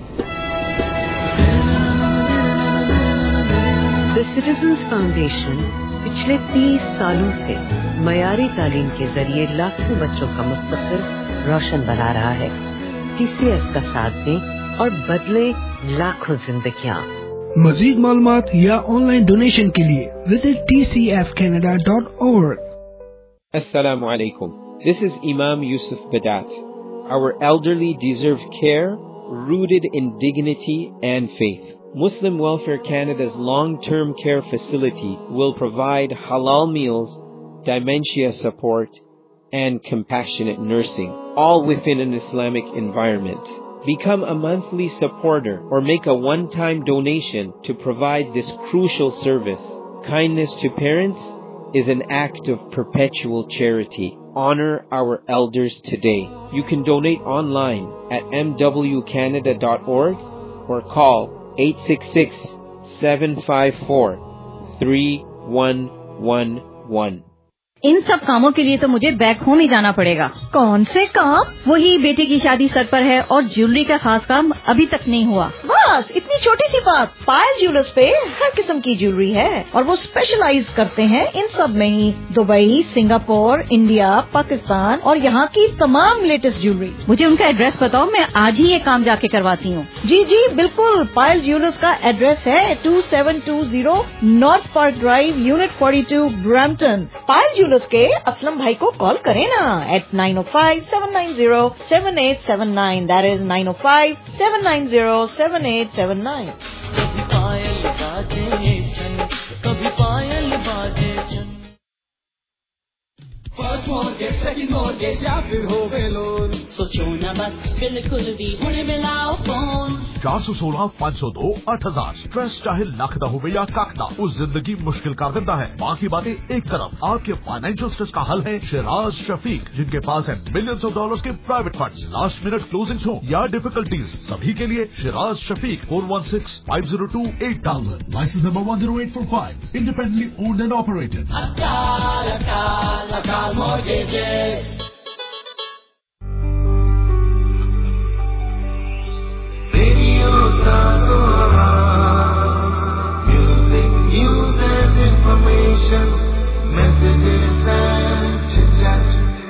دی سٹیزنز فاؤنڈیشن پچھلے تیس سالوں سے معیاری تعلیم کے ذریعے لاکھوں بچوں کا مستقبل روشن بنا رہا ہے. ٹی سی ایف کا ساتھ دیں اور بدلے لاکھوں زندگیاں. مزید معلومات یا آن لائن ڈونیشن کے لیے visit T C F Canada dot org. Assalamu alaikum. This is Imam Yusuf Badat. Our elderly deserve care rooted in dignity and faith. Muslim Welfare Canada's long-term care facility will provide halal meals, dementia support, and compassionate nursing, all within an Islamic environment. Become a monthly supporter or make a one-time donation to provide this crucial service. Kindness to parents is an act of perpetual charity. Honor our elders today. You can donate online at m w canada dot org or call eight six six, seven five four, three one one one. ان سب کاموں کے لیے تو مجھے back home ہی جانا پڑے گا. کون سے کام؟ وہی بیٹے کی شادی سر پر ہے اور جیولری کا خاص کام ابھی تک نہیں ہوا. بس اتنی چھوٹی سی بات. پائل جیولرز پہ ہر قسم کی جیولری ہے اور وہ اسپیشلائز کرتے ہیں ان سب میں ہی. دبئی، سنگاپور، انڈیا، پاکستان اور یہاں کی تمام لیٹسٹ جیولری. مجھے ان کا ایڈریس بتاؤ، میں آج ہی یہ کام جا کے کرواتی ہوں. جی جی بالکل. پائل جیولرز کا ایڈریس ہے two seven two zero North Park Drive, unit forty two, Brampton. Payal jewellers کے اسلم بھائی کو کال کریں نا eight nine O five seven nine zero seven eight seven nine. That is nine O five seven nine zero seven eight seven nine. کبھی پائل باجے چھن، کبھی پائل باجے چھن. فرسٹ مارکیٹ، سیکنڈ مارکیٹ یا پھر ہوے لون، سوچو نہ بس بالکل بھی ہن ملاؤ فون. چار سو سولہ پانچ سو دو آٹھ ہزار. اسٹریس چاہے لاکھ دا ہوئے یا کاک دا، اس زندگی مشکل کر دیتا ہے. باقی باتیں ایک طرف، آپ کے فائنینشیل اسٹریس کا حل ہے شیراز شفیق، جن کے پاس ہے ملینز آف ڈالرز کے private funds. Last minute closing ہوں یا ڈیفیکلٹیز، سبھی کے لیے Shiraz Shafiq. Four one six five zero two eight thousand. License number one zero eight four five. Independently owned and operated. Akal Akal Akal mortgages. Radio Sazora, music, news and information, messages and chit-chat.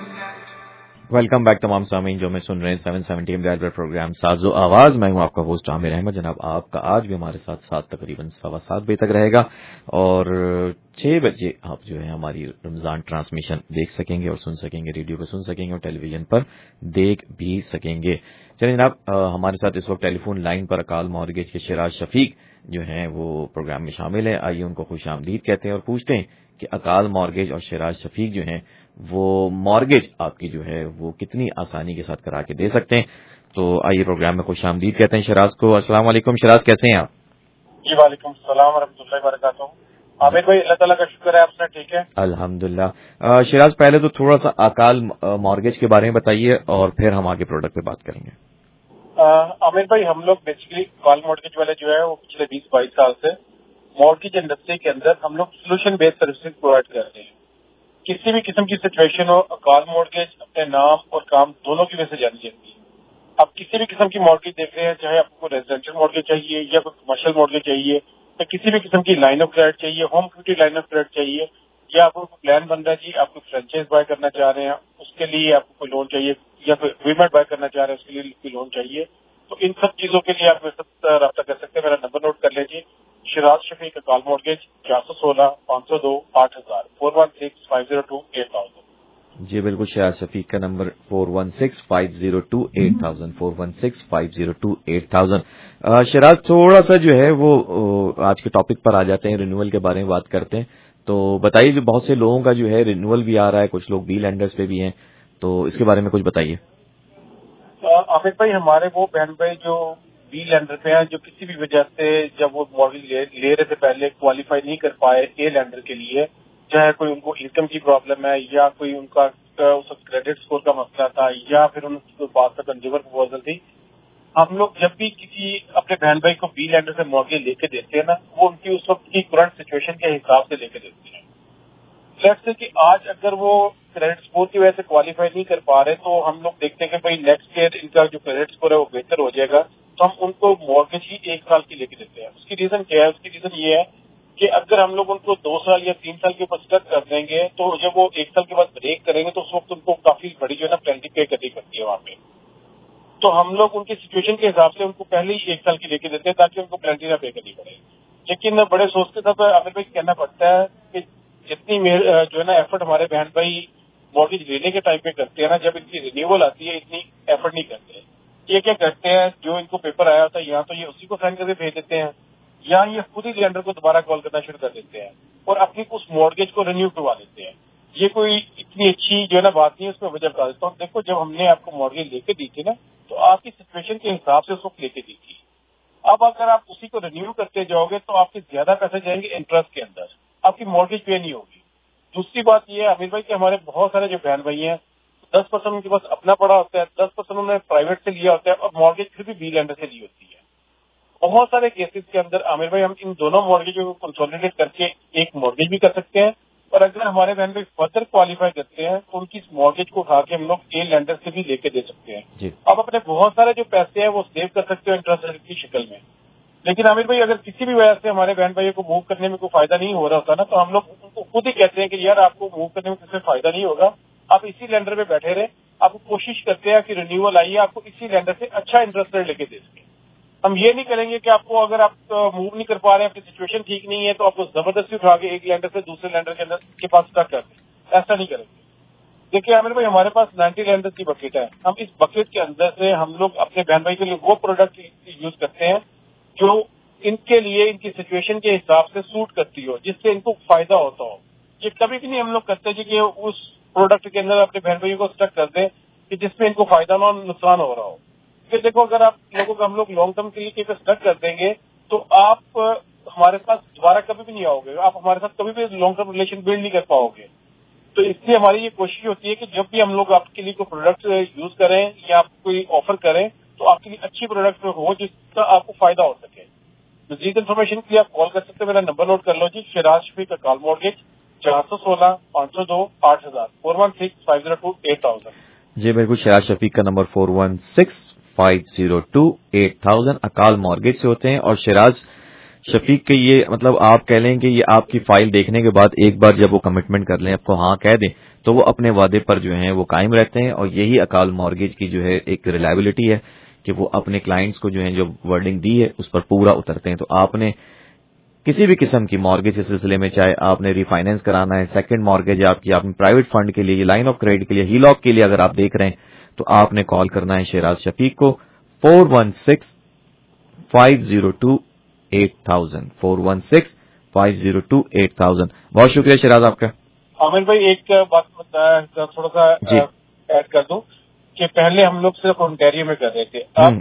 Welcome back تمام سامعین جو میں سن رہے ہیں seven seventy AM radio programme Saz o آواز. میں ہوں آپ کا ہوسٹ عامر احمد. جناب آپ کا آج بھی ہمارے ساتھ ساتھ تقریباً سوا سات بجے تک رہے گا اور چھ بجے آپ جو ہے ہماری رمضان ٹرانسمیشن دیکھ سکیں گے اور سن سکیں گے. ریڈیو پہ سن سکیں گے اور ٹیلی ویژن پر دیکھ بھی سکیں گے. چلیے جناب ہمارے ساتھ اس وقت ٹیلی فون لائن پر اکال مارگیج کے شیراز شفیق جو ہیں وہ پروگرام میں شامل ہیں. آئیے ان کو خوش آمدید کہتے ہیں اور پوچھتے ہیں کہ اکال مارگیج اور شیراز شفیق جو ہیں وہ مارگیج آپ کی جو ہے وہ کتنی آسانی کے ساتھ کرا کے دے سکتے ہیں. تو آئیے پروگرام میں خوش آمدید کہتے ہیں شیراز کو. السلام علیکم شیراز، کیسے ہیں آپ؟ جی وعلیکم السلام ورحمۃ اللہ وبرکاتہ. عامر بھائی اللہ تعالیٰ کا شکر ہے آپ سے ٹھیک ہے الحمدللہ. شیراز پہلے تو تھوڑا سا اکال مارگیج کے بارے میں بتائیے اور پھر ہم آگے پروڈکٹ پہ بات کریں گے. عامر بھائی ہم لوگ بیسیکلی اکال مارگیج والے جو ہے وہ پچھلے بیس بائیس سال سے مارگیج انڈسٹری کے اندر ہم لوگ سولوشن بیسڈ سروسز پرووائڈ کر رہے ہیں. کسی بھی قسم کی سچویشن ہو اکال مارگیج اپنے نام اور کام دونوں کی وجہ سے جانی جاتی ہے. آپ کسی بھی قسم کی مارگیج دیکھ رہے ہیں، چاہے آپ کو ریزیڈینشیل مارگیج چاہیے یا کوئی کمرشل مارگیج چاہیے یا کسی بھی قسم کی لائن آف کریڈٹ چاہیے، home equity line of credit چاہیے، یا آپ کو پلان بن رہا ہے جی آپ کو فرینچائز بائی کرنا چاہ رہے ہیں اس کے لیے آپ کو کوئی لون چاہیے، یا کوئی اگریمنٹ بائی کرنا چاہ رہے ہیں اس کے لیے کوئی لون چاہیے، تو ان سب چیزوں کے لیے آپ میرے ساتھ رابطہ کر سکتے ہیں. میرا نمبر نوٹ کر لیجیے، شیراز شفیق اکال مارگیج چار سو سولہ پانچ سو دو آٹھ ہزار four one six five zero two eight thousand. جی بالکل، شیراز شفیق کا number four one six five zero two eight thousand four one six five zero two eight thousand. Shiraz تھوڑا سا جو ہے وہ آج کے ٹاپک پر آ جاتے ہیں، رینیول کے بارے میں بات کرتے ہیں. تو بتائیے جو بہت سے لوگوں کا جو ہے رینیول بھی آ رہا ہے، کچھ لوگ بی لینڈرز پہ بھی ہیں، تو اس کے بارے میں کچھ بتائیے. عامر بھائی ہمارے وہ بہن بھائی جو بی لینڈر پہ ہیں جو کسی بھی وجہ سے جب وہ مارگیج لے رہے تھے پہلے کوالیفائی نہیں کر پائے اے لینڈر کے لیے، چاہے کوئی ان کو انکم کی پرابلم ہے یا کوئی ان کا کریڈٹ اسکور کا مسئلہ تھا یا پھر ان کے پاس کنزیومر پروپوزل تھی، ہم لوگ جب بھی کسی اپنے بہن بھائی کو بی لینڈر سے مارگیج لے کے دیتے ہیں نا، وہ ان کی اس وقت کی کرنٹ سچویشن کے حساب سے لے کے دیتے ہیں. लेट्स से कि आज अगर वो क्रेडिट स्कोर की वजह से क्वालिफाई नहीं कर पा रहे तो हम लोग देखते हैं कि भाई नेक्स्ट ईयर इनका जो क्रेडिट स्कोर है वो बेहतर हो जाएगा, तो हम उनको मॉर्गेज ही एक साल की लेके देते हैं। उसकी रीजन क्या है? उसकी रीजन ये है कि अगर हम लोग उनको दो साल या तीन साल के ऊपर स्टक कर देंगे तो जब वो एक साल के बाद ब्रेक करेंगे तो उस वक्त उनको काफी बड़ी जो है ना पेनल्टी पे करनी पड़ती है वहाँ पे। तो हम लोग उनकी सिचुएशन के हिसाब से उनको पहले ही एक साल की लेके देते हैं ताकि उनको पेनल्टी ना पे करनी पड़े। लेकिन बड़े सोच के साथ आमिर भाई कहना पड़ता है कि जितनी जो है ना एफर्ट हमारे बहन भाई मॉर्गेज लेने के टाइम पे करते हैं ना, जब इनकी रिन्यूअल आती है इतनी एफर्ट नहीं करते। ये क्या करते हैं, जो इनको पेपर आया होता है यहाँ तो ये उसी को साइन करके भेज देते हैं, या ये खुद ही लेंडर को दोबारा कॉल करना शुरू कर देते हैं और अपनी उस मॉर्गेज को रिन्यू करवा देते हैं। ये कोई इतनी अच्छी जो है ना बात नहीं है, उसमें वजह बता देता हूँ। देखो, जब हमने आपको मॉर्गेज लेके दी थी ना तो आपकी सिचुएशन के हिसाब से उस वक्त लेके दी थी। अब अगर आप उसी को रिन्यू करते जाओगे तो आपके ज्यादा पैसे जाएंगे इंटरेस्ट के अंदर, आपकी मॉर्गेज पे नहीं होगी। दूसरी बात यह है अमीर भाई कि हमारे बहुत सारे जो बहन भाई हैं दस परसेंट उनके पास अपना पड़ा होता है, दस परसेंट उन्होंने प्राइवेट से लिया होता है और मॉर्गेज फिर भी बी लेंडर से ली होती है। बहुत सारे केसेस के अंदर आमिर भाई हम इन दोनों मॉर्गेजों को कंसोलिडेट करके एक मॉर्गेज भी कर सकते हैं, और अगर हमारे बहन भाई फर्दर क्वालिफाई करते हैं तो उनकी इस मॉर्गेज को उठा के हम लोग ए लेंडर से भी लेके दे सकते हैं। अब अपने बहुत सारे जो पैसे हैं वो सेव कर सकते हो इंटरेस्ट रेट की शक्ल में। लेकिन आमिर भाई अगर किसी भी वजह से हमारे बहन भाइयों को मूव करने में कोई फायदा नहीं हो रहा होता ना, तो हम लोग उनको खुद ही कहते हैं कि यार आपको मूव करने में किसी फायदा नहीं होगा, आप इसी लेंडर पे बैठे रहे। आप कोशिश करते हैं कि रिन्यूअल आइए, आपको इसी लेंडर से अच्छा इंटरेस्ट रेट लेके दे सके। हम ये नहीं करेंगे कि आपको अगर आप मूव नहीं कर पा रहे हैं, आपकी सिचुएशन ठीक नहीं है, तो आपको जबरदस्ती उठा के एक लेंडर से दूसरे लेंडर के अंदर के पास स्टक कर दें। ऐसा नहीं करेंगे। देखिए आमिर भाई, हमारे पास नाइन्टी लेंडर की बकेट है। हम इस बकेट के अंदर से हम लोग अपने बहन भाई के लिए वो प्रोडक्ट यूज करते हैं जो इनके लिए इनकी सिचुएशन के हिसाब से सूट करती हो, जिससे इनको फायदा होता हो। ये कभी भी नहीं हम लोग करते जी कि उस प्रोडक्ट के अंदर अपने बहन भाइयों को स्टक कर दें कि जिसमें इनको फायदा ना नुकसान हो रहा हो। फिर देखो, अगर आप लोगों को हम लोग लॉन्ग टर्म के लिए कहीं पे स्टक कर देंगे तो आप हमारे पास दोबारा कभी भी नहीं आओगे, आप हमारे साथ कभी भी लॉन्ग टर्म रिलेशन बिल्ड नहीं कर पाओगे। तो इसलिए हमारी ये कोशिश होती है कि जब भी हम लोग आपके लिए कोई प्रोडक्ट यूज करें या आप कोई ऑफर करें तो आपके लिए अच्छी प्रोडक्ट हो जिसका आपको फायदा हो सके। मजीद इन्फॉर्मेशन के लिए आप कॉल कर सकते हैं। मेरा नंबर नोट कर लो जी, शिराज शफीक का कॉल मॉर्गेज चार सौ सोलह पाँच सौ दो आठ हजार four one six five zero two eight thousand. जी बिल्कुल, शिराज शफीक का number four one six five zero two eight thousand अकाल मॉर्गेज से होते हैं। और शिराज शफीक के ये मतलब आप कह लें कि ये आपकी फाइल देखने के बाद एक बार जब वो कमिटमेंट कर लें, आपको हाँ कह दें, तो वो अपने वादे पर जो है वो कायम रहते हैं। और यही अकाल मॉर्गेज की जो है एक रिलायबिलिटी है कि वो अपने क्लाइंट्स को जो है जो वर्डिंग दी है उस पर पूरा उतरते हैं। तो आपने किसी भी किस्म की मॉर्गेज के सिलसिले में, चाहे आपने रिफाइनेंस कराना है, सेकंड मॉर्गेज आपकी, आपने प्राइवेट फंड के लिए, लाइन ऑफ क्रेडिट के लिए, हीलॉक के लिए अगर आप देख रहे हैं तो आपने कॉल करना है शिराज शफीक को four one six five zero two eight thousand four one six five zero two eight thousand. बहुत शुक्रिया शिराज आपका। आमिर भाई, एक बात थोड़ा सा ऐड कर दूं कि पहले हम लोग सिर्फ ओंटारियो में कर रहे थे, अब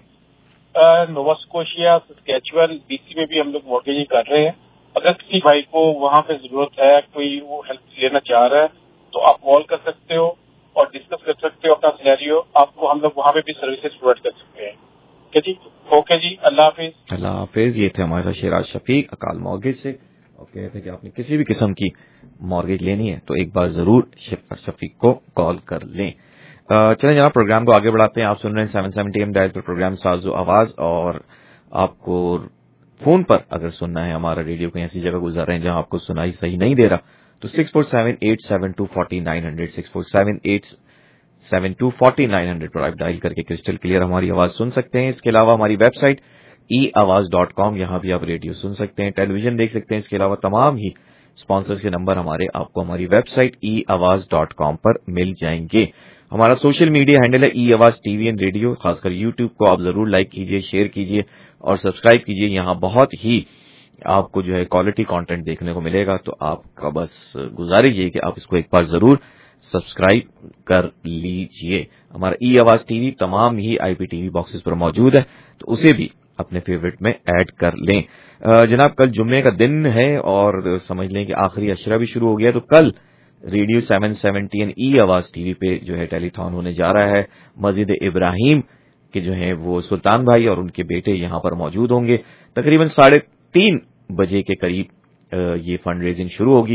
नोवा स्कोशिया, सस्कैचुअल, बीसी में भी हम लोग मॉर्गेजिंग कर रहे हैं। अगर किसी भाई को वहां पे जरूरत है, कोई वो हेल्प लेना चाह रहा है, तो आप कॉल कर सकते हो और डिस्कस कर सकते हो अपना सिनेरियो। आपको हम लोग वहां पे भी सर्विसेज प्रोवाइड कर सकते हैं। ओके जी, ओके जी, अल्लाह हाफिज। अल्लाह हाफिज। ये थे हमारे साथ शिराज शफीक अकाल मॉर्गेज से। और कहते हैं कि आपने किसी भी किस्म की मॉर्गेज लेनी है तो एक बार जरूर शिराज शफीक को कॉल कर लें। चलें जनाब, प्रोग्राम को आगे बढ़ाते हैं। आप सुन रहे हैं सेवन सेवेंटी एम डायल पर प्रोग्राम साजो आवाज, और आपको फोन पर अगर सुनना है हमारा रेडियो कहीं ऐसी जगह गुजर रहे हैं जहां आपको सुनाई सही नहीं दे रहा, तो six four seven eight seven two forty nine hundred six four seven eight seven two forty nine hundred पर आप डायल करके क्रिस्टल क्लियर हमारी आवाज सुन सकते हैं। इसके अलावा हमारी वेबसाइट ई आवाज डॉट कॉम, यहां भी आप रेडियो सुन सकते हैं, टेलीविजन देख सकते हैं। इसके अलावा तमाम ही स्पॉन्सर्स के नंबर हमारे आपको हमारी वेबसाइट ई आवाज डॉट कॉम पर मिल जाएंगे। हमारा सोशल मीडिया हैंडल है E Awaz TV and radio. खासकर यूट्यूब को आप जरूर लाइक कीजिए, शेयर कीजिए और सब्सक्राइब कीजिए। यहां बहुत ही आपको जो है क्वालिटी कंटेंट देखने को मिलेगा, तो आपका बस गुजारिश ये कि आप इसको एक बार जरूर सब्सक्राइब कर लीजिए। हमारा ई आवाज टीवी तमाम ही आईपीटीवी बॉक्सेस पर मौजूद है, तो उसे भी अपने फेवरेट में ऐड कर लें। जनाब, कल जुम्मे का दिन है और समझ लें कि आखिरी अशरा भी शुरू हो गया, तो कल radio seven seventy and E Awaz TV पे जो है टेलीथॉन होने जा रहा है। मस्जिद इब्राहिम के जो है वो सुल्तान भाई और उनके बेटे यहां पर मौजूद होंगे। तकरीबन साढ़े तीन बजे के करीब ये फंड रेजिंग शुरू होगी।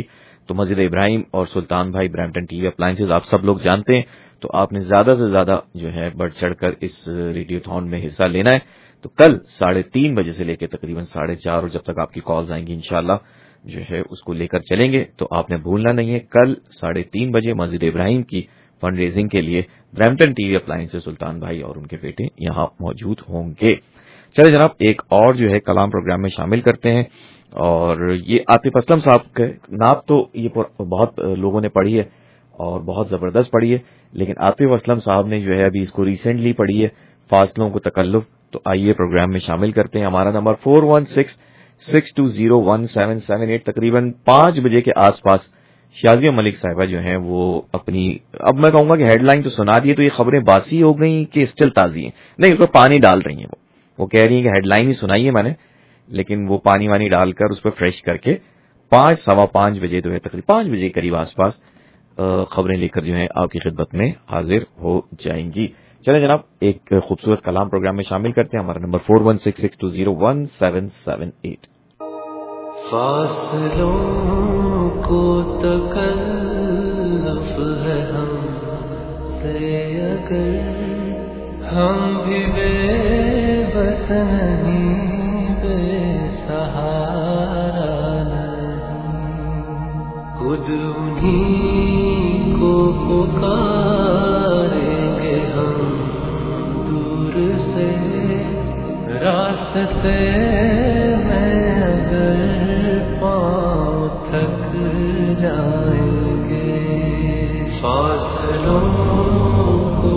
تو مسجد ابراہیم اور سلطان بھائی برامپٹن ٹی وی اپلائنسز آپ سب لوگ جانتے ہیں، تو آپ نے زیادہ سے زیادہ جو ہے بڑھ چڑھ کر اس ریڈیو تھون میں حصہ لینا ہے. تو کل ساڑھے تین بجے سے لے کے تقریباً ساڑھے چار اور جب تک آپ کی کالز آئیں گی انشاءاللہ جو ہے اس کو لے کر چلیں گے. تو آپ نے بھولنا نہیں ہے، کل ساڑھے تین بجے مسجد ابراہیم کی فنڈ ریزنگ کے لیے Brampton T V appliances Sultan بھائی اور ان کے بیٹے یہاں موجود ہوں گے. چلے جناب، ایک اور جو ہے کلام پروگرام میں شامل کرتے ہیں، اور یہ عاطف اسلم صاحب کے نعت تو یہ بہت لوگوں نے پڑھی ہے اور بہت زبردست پڑھی ہے، لیکن عاطف اسلم صاحب نے جو ہے ابھی اس کو ریسنٹلی پڑھی ہے، فاصلوں کو تکلف. تو آئیے پروگرام میں شامل کرتے ہیں. ہمارا number four one six six two zero one seven seven eight. تقریباً پانچ بجے کے آس پاس شازیہ ملک صاحبہ جو ہیں وہ اپنی، اب میں کہوں گا کہ ہیڈ لائن تو سنا دی ہے، تو یہ خبریں باسی ہو گئی کہ اسٹل تازی ہیں؟ نہیں، اس پہ پانی ڈال رہی ہیں. وہ وہ کہہ رہی ہیں کہ ہیڈ لائن ہی سنائی ہے میں نے، لیکن وہ پانی وانی ڈال کر اس پہ فریش کر کے پانچ سوا پانچ بجے جو ہے تقریباً پانچ بجے کے قریب آس پاس خبریں لے کر جو ہے آپ کی خدمت میں حاضر ہو جائیں گی. چلیں جناب، ایک خوبصورت کلام پروگرام میں شامل کرتے ہیں. ہمارا number four one six six two zero one seven seven eight. فاصلوں کو تکلف ہے ہم سے اگر ہم بھی بے بس نہیں، بے سہارا نہیں، خود انہیں کو پکاریں گے ہم دور سے راستے میں اگر پاؤں تھک جائیں گے. فاصلوں کو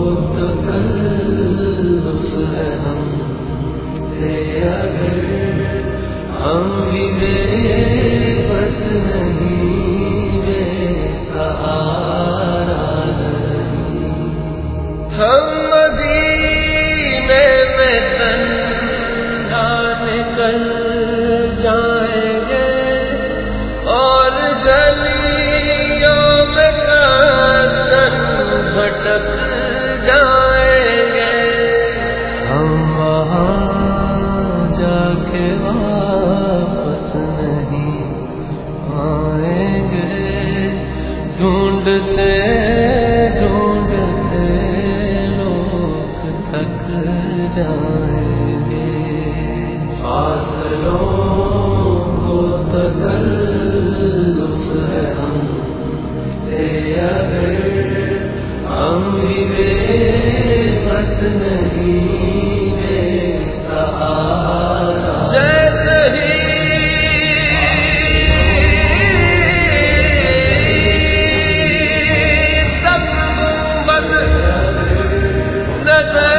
تکلف ہے ہم سے اگر ہم بھی بے بس نہیں، بے سہارا نہیں. ہم مدینے میں تنہا نکل جائیں گے اور گلیوں میں قدم بھٹک جائیں گے. ہم وہاں جا کے واپس نہیں آئیں گے، ڈھونڈتے ڈھونڈتے لوگ تھک جائیں گے. فاصلوں کو تکلف ہے ہم سے اگر ہم بھی بے بس نہیں، بے سہارا. جیسے ہی سب بد نظر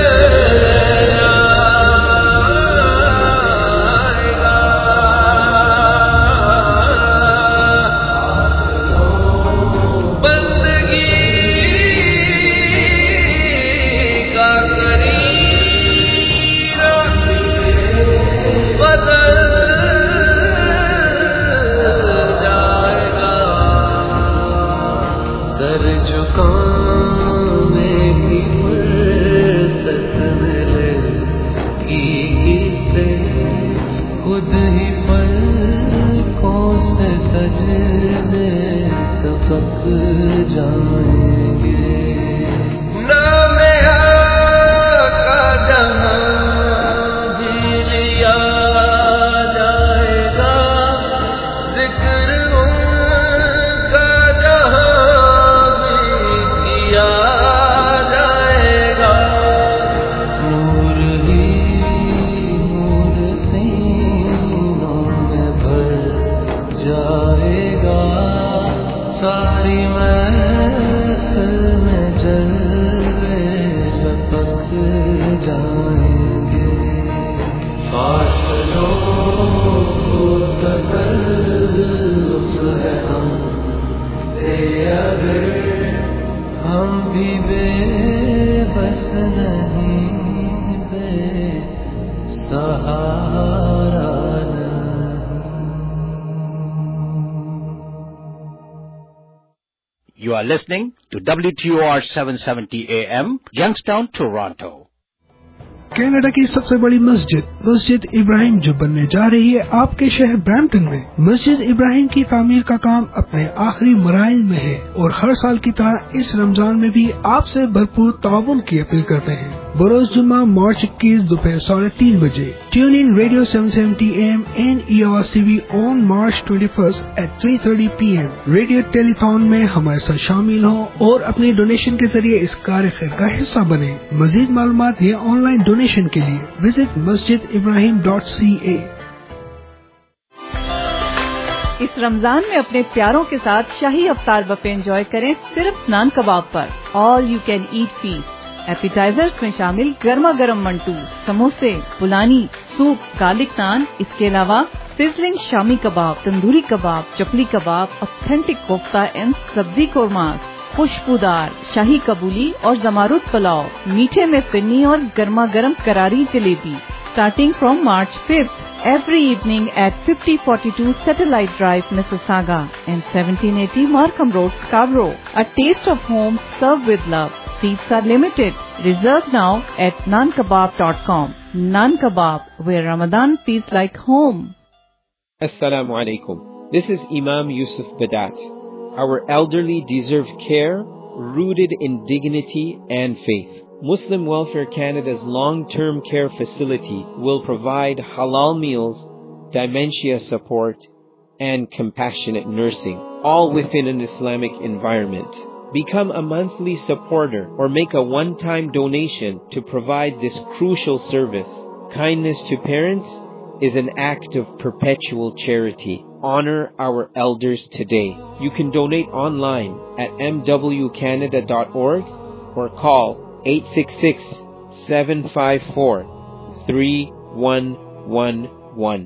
You are listening to W T O R seven seventy A M, Youngstown, Toronto. Canada की सबसे बड़ी मस्जिद मस्जिद इब्राहिम जो बनने जा रही है आपके शहर ब्रैम्पटन में। मस्जिद इब्राहिम की तामीर का काम अपने आखिरी मराइल में है और हर साल की तरह इस रमजान में भी आपसे भरपूर ताउन की अपील करते हैं। बरोज जुम्मा मार्च इक्कीस दोपहर साढ़े तीन बजे। Tune in radio seven seventy A M and E Awaz TV on March twenty first at three thirty P M. Radio telethon में हमारे साथ शामिल हों और अपनी डोनेशन के जरिए इस कार्यक्रम का हिस्सा बने। मजीद मालूमात या ऑनलाइन डोनेशन के लिए विजिट मस्जिद इब्राहिम डॉट सी ए। इस रमजान में अपने प्यारों के साथ शाही अफ्तार बफे एंजॉय करें सिर्फ नान कबाब पर। All you can eat feast. Appetisers में शामिल गर्मा गर्म मंटू, समोसे, पुलानी, सूप, गार्लिक नान। इसके अलावा sizzling shami kebab, tandoori kebab, chapli kebab, authentic kofta and sabzi kormas, खुशबूदार शाही कबूली और जमारुद पुलाव। मीठे में फिरनी और गर्मा गर्म करारी jalebi. Starting from March fifth, every evening at fifty forty-two Satellite Drive, Mississauga, and seventeen eighty Markham Road, Scarborough. A taste of home served with love. Seats are limited. Reserve now at naan kebab dot com. Naan Kebab, where Ramadan feels like home. Assalamu alaikum. This is Imam Yusuf Badat. Our elderly deserve care rooted in dignity and faith. Muslim Welfare Canada's long-term care facility will provide halal meals, dementia support, and compassionate nursing, all within an Islamic environment. Become a monthly supporter or make a one-time donation to provide this crucial service. Kindness to parents is an act of perpetual charity. Honor our elders today. You can donate online at m w canada dot org or call eight six six, seven five four, three one one one.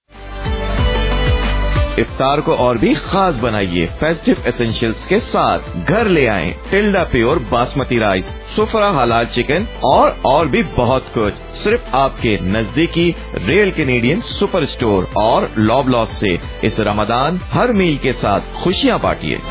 इफ्तार को और भी खास बनाइए festive essentials के साथ। घर ले आएं Tilda pure basmati rice, Sufra halal chicken और और भी बहुत कुछ सिर्फ आपके नजदीकी रियल कैनेडियन सुपर स्टोर और लॉबलॉस से। इस रमजान हर मील के साथ खुशियां बांटिए।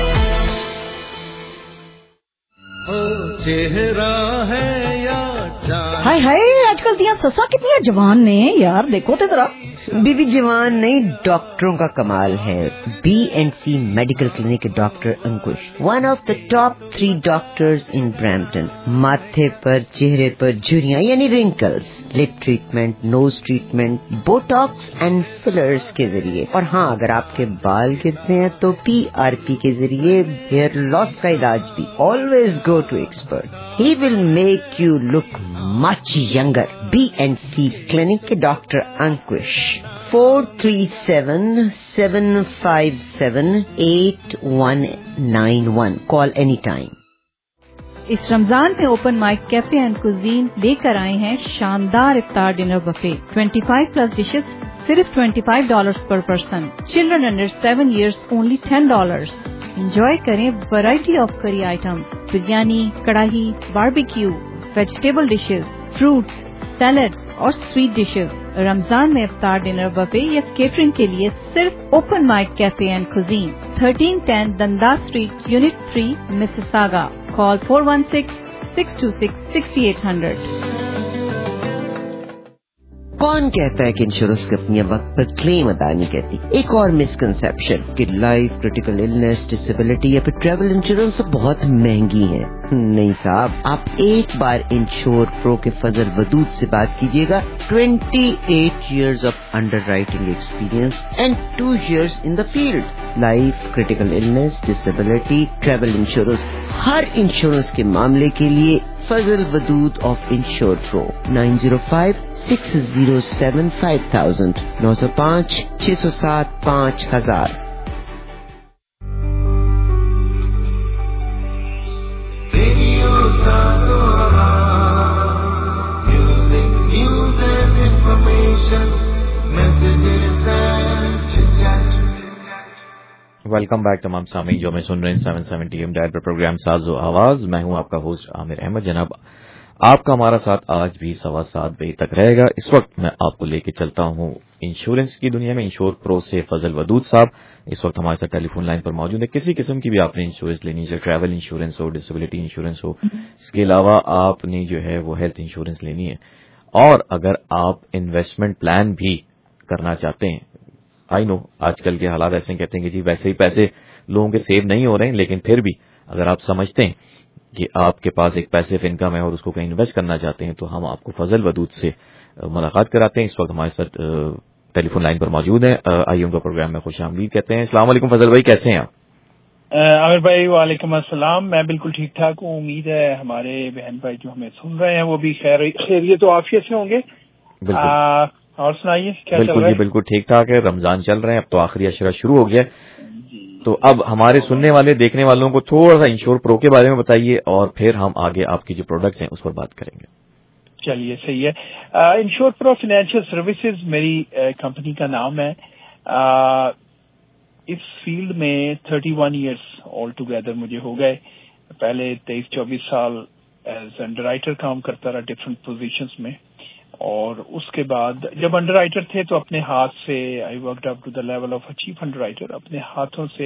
चेहरा है या हाय हाय आजकल दिया ससा कितनी जवान ने यार, देखो तो जरा। बीबी जवान नहीं, डॉक्टरों का कमाल है। B and C medical clinic के doctor Ankush, one of the top three doctors in Brampton. माथे पर चेहरे पर झुर्रियां यानी wrinkles, lip treatment, nose treatment, Botox and fillers के जरिए। और हाँ, अगर आपके बाल गिरते हैं तो पी आर पी के जरिए हेयर लॉस का इलाज भी। Always go to expert, he will make you look much younger. B and C clinic के doctor Ankush, four three seven, seven five seven, eight one nine one. Call any time. इस रमजान में open mic cafe and cuisine लेकर आए हैं शानदार इफ्तार dinner buffet. पच्चीस plus dishes सिर्फ पच्चीस dollars per person. Children under seven years only ten dollars. Enjoy करें वैरायटी ऑफ करी item, biryani, kadhai, barbecue, vegetable dishes, fruits, salads और स्वीट डिशेस। रमजान में इफ्तार डिनर बफे या केटरिंग के लिए सिर्फ open mic cafe and cuisine, thirteen ten Dundas street, unit three, Mississauga. Call four one six, six two six, six eight hundred. कौन कहता है कि इंश्योरेंस कंपनियां वक्त पर क्लेम अदा नहीं करती? एक और मिसकंसेप्शन कि लाइफ, क्रिटिकल इलनेस, डिसेबिलिटी या फिर ट्रैवल इंश्योरेंस बहुत महंगी है। नहीं साहब, आप एक बार इंश्योर प्रो के फजल वदूद से बात कीजिएगा। अट्ठाईस years of underwriting experience and two years in the field. Life, critical illness, disability, travel insurance, हर इंश्योरेंस के मामले के लिए Fazal Wadood of Insure Pro. Nine zero five, six zero seven, five thousand, नौ सौ पाँच, छह सौ सात, पाँच हजार। वेलकम बैक तमाम सामीन जो हमें सुन रहे हैं सेवन सेवेंटी एम डायल पर प्रोग्राम साजो आवाज। मैं हूं आपका होस्ट आमिर अहमद। जनाब, आपका हमारा साथ आज भी सवा सात बजे तक रहेगा। इस वक्त मैं आपको लेके चलता हूं इंश्योरेंस की दुनिया में। इंश्योर प्रो से फजल वदूद साहब इस वक्त हमारे साथ टेलीफोन लाइन पर मौजूद है। किसी किस्म की भी आपने इंश्योरेंस लेनी है, ट्रैवल इंश्योरेंस हो, डिसेबिलिटी इंश्योरेंस हो, इसके अलावा आपने जो है वो हेल्थ इंश्योरेंस लेनी है, اور اگر آپ انویسٹمنٹ پلان بھی کرنا چاہتے ہیں، آئی نو آج کل کے حالات ایسے کہتے ہیں کہ جی ویسے ہی پیسے لوگوں کے سیو نہیں ہو رہے ہیں، لیکن پھر بھی اگر آپ سمجھتے ہیں کہ آپ کے پاس ایک پیسیو انکم ہے اور اس کو کہیں انویسٹ کرنا چاہتے ہیں، تو ہم آپ کو فضل ودود سے ملاقات کراتے ہیں. اس وقت ہمارے ساتھ ٹیلی فون لائن پر موجود ہیں. آئیے ان کا پروگرام میں خوش آمدید کہتے ہیں. السلام علیکم فضل بھائی، کیسے ہیں آپ؟ عامر بھائی وعلیکم السلام، میں بالکل ٹھیک ٹھاک ہوں. امید ہے ہمارے بہن بھائی جو ہمیں سن رہے ہیں وہ بھی خیر خیریت و عافیت سے ہوں گے. بالکل. اور سنائیے کیا چل رہا ہے؟ بالکل ٹھیک ٹھاک ہے. رمضان چل رہے ہیں، اب تو آخری عشرہ شروع ہو گیا ہے، تو اب ہمارے سننے والے دیکھنے والوں کو تھوڑا سا انشور پرو کے بارے میں بتائیے اور پھر ہم آگے آپ کی جو پروڈکٹس ہیں اس پر بات کریں گے. چلیے صحیح ہے. انشور پرو فائنینشیل سروسز میری کمپنی کا نام ہے. اس فیلڈ میں thirty one years all together مجھے ہو گئے. پہلے تیئیس چوبیس سال ایز انڈر رائٹر کام کرتا رہا ڈفرینٹ پوزیشنز میں، اور اس کے بعد جب انڈر رائٹر تھے تو اپنے ہاتھ سے I worked up to the level of a chief underwriter, اپنے ہاتھوں سے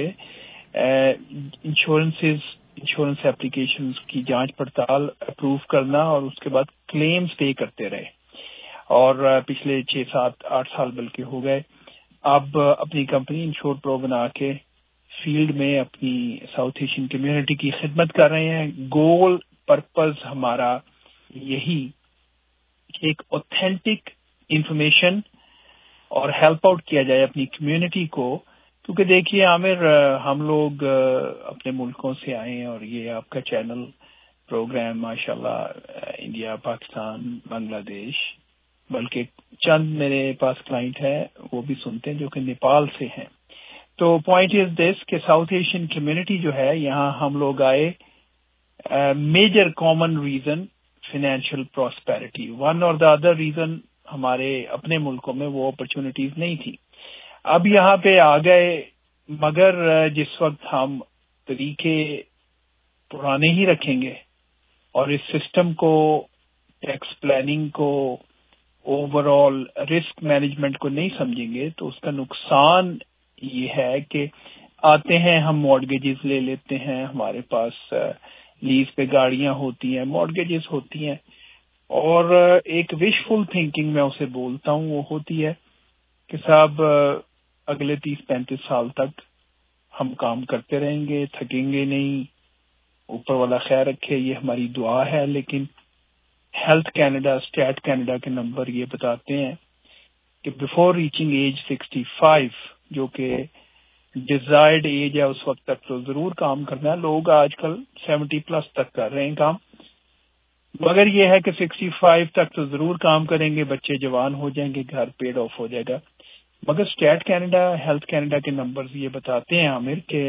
انشورنسز انشورنس ایپلیکیشنز کی جانچ پڑتال اپروو کرنا اور اس کے بعد کلیمز پے کرتے رہے، اور پچھلے چھ سات آٹھ سال بلکہ ہو گئے. اب اپنی کمپنی انشور پرو بنا کے فیلڈ میں اپنی ساؤتھ ایشین کمیونٹی کی خدمت کر رہے ہیں. گول پرپز ہمارا یہی ایک اوتھینٹک انفارمیشن اور ہیلپ آؤٹ کیا جائے اپنی کمیونٹی کو، کیونکہ دیکھیے عامر، ہم لوگ اپنے ملکوں سے آئے ہیں اور یہ آپ کا چینل پروگرام ماشاءاللہ انڈیا، پاکستان، بنگلہ دیش، بلکہ چند میرے پاس کلائنٹ ہے وہ بھی سنتے ہیں جو کہ نیپال سے ہیں. تو پوائنٹ از دس کہ ساؤتھ ایشین کمیونٹی جو ہے یہاں ہم لوگ آئے major common reason financial prosperity, one اور دا ادر ریزن ہمارے اپنے ملکوں میں وہ اپرچونٹیز نہیں تھی. اب یہاں پہ آ گئے، مگر جس وقت ہم طریقے پرانے ہی رکھیں گے اور اس سسٹم کو، ٹیکس پلاننگ کو، اوور آل رسک مینجمنٹ کو نہیں سمجھیں گے تو اس کا نقصان یہ ہے کہ آتے ہیں ہم مارگیجز لے لیتے ہیں، ہمارے پاس لیز پہ گاڑیاں ہوتی ہیں، مارگیجز ہوتی ہیں، اور ایک وشفل تھنکنگ میں اسے بولتا ہوں وہ ہوتی ہے کہ صاحب اگلے تیس پینتیس سال تک ہم کام کرتے رہیں گے، تھکیں گے نہیں، اوپر والا خیر رکھے، یہ ہماری دعا ہے. لیکن ہیلتھ کینیڈا، اسٹیٹ کینیڈا کے نمبر یہ بتاتے ہیں کہ before reaching age sixty five, جو کہ ڈیزائرڈ ایج ہے، اس وقت تک تو ضرور کام کرنا ہے. لوگ آج کل سیونٹی پلس تک کر رہے ہیں کام، مگر یہ ہے کہ سکسٹی فائیو تک تو ضرور کام کریں گے، بچے جوان ہو جائیں گے، گھر پیڈ آف ہو جائے گا. مگر اسٹیٹ کینیڈا، ہیلتھ کینیڈا کے نمبرز یہ بتاتے ہیں عامر کہ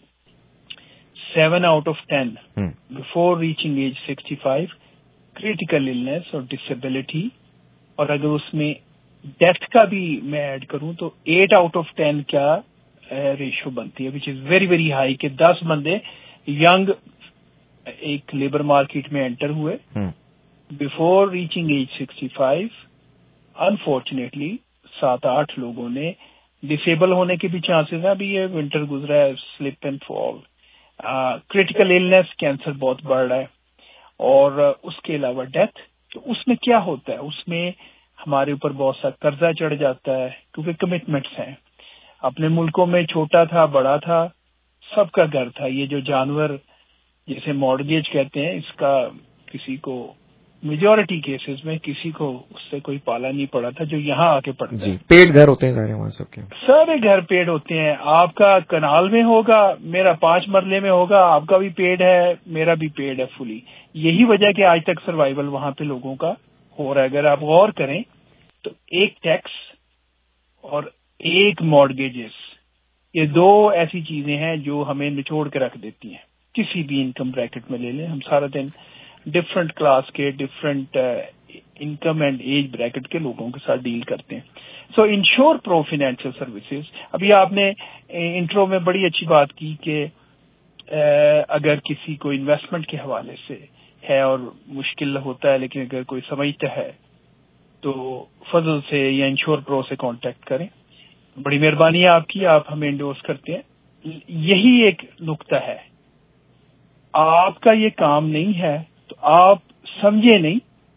seven out of ten before reaching age sixty five critical illness اور ڈسیبلٹی، اور اگر اس میں ڈیتھ کا بھی میں ایڈ کروں تو ایٹ آؤٹ آف ٹین کیا ریشو بنتی ہے، which is very very high, کہ دس بندے ینگ ایک لیبر مارکیٹ میں انٹر ہوئے before reaching age sixty five, unfortunately سات آٹھ لوگوں نے ڈسیبل ہونے کے بھی چانسز ہیں. ابھی یہ ونٹر گزرا ہے، slip and fall, critical illness, cancer بہت بڑھ رہا ہے، اور اس کے علاوہ ڈیتھ. تو اس میں کیا ہوتا ہے، اس میں ہمارے اوپر بہت سا قرضہ چڑھ جاتا ہے کیونکہ کمٹمنٹس ہیں. اپنے ملکوں میں چھوٹا تھا، بڑا تھا، سب کا گھر تھا. یہ جو جانور جسے مارگیج کہتے ہیں، اس کا کسی کو میجورٹی کیسز میں کسی کو اس سے کوئی پالا نہیں پڑا تھا جو یہاں آ کے پڑتا ہے. جی، پیڑ گھر ہوتے ہیں سارے وہاں سب کے، سارے گھر پیڑ ہوتے ہیں. آپ کا کنال میں ہوگا، میرا پانچ مرلے میں ہوگا، آپ کا بھی پیڑ ہے، میرا بھی پیڑ ہے فلی. یہی وجہ کہ آج تک سروائیول وہاں پہ لوگوں کا ہو رہا ہے. اگر آپ غور کریں تو ایک ٹیکس اور ایک مارگیجز، یہ دو ایسی چیزیں ہیں جو ہمیں نچوڑ کے رکھ دیتی ہیں. کسی بھی انکم بریکٹ میں لے لیں، ہم سارا دن ڈفرینٹ کلاس کے، different income and age bracket کے لوگوں کے ساتھ ڈیل کرتے ہیں. So Insure Pro financial services, ابھی آپ نے انٹرو میں بڑی اچھی بات کی کہ اگر کسی کو انویسٹمنٹ کے حوالے سے ہے اور مشکل ہوتا ہے، لیکن اگر کوئی سمجھتا ہے تو فضل سے یا انشور پرو سے کانٹیکٹ کریں. بڑی مہربانی ہے آپ کی، آپ ہمیں انڈورس کرتے ہیں. یہی ایک نقطہ ہے، آپ کا یہ کام نہیں ہے تو آپ سمجھے نہیں،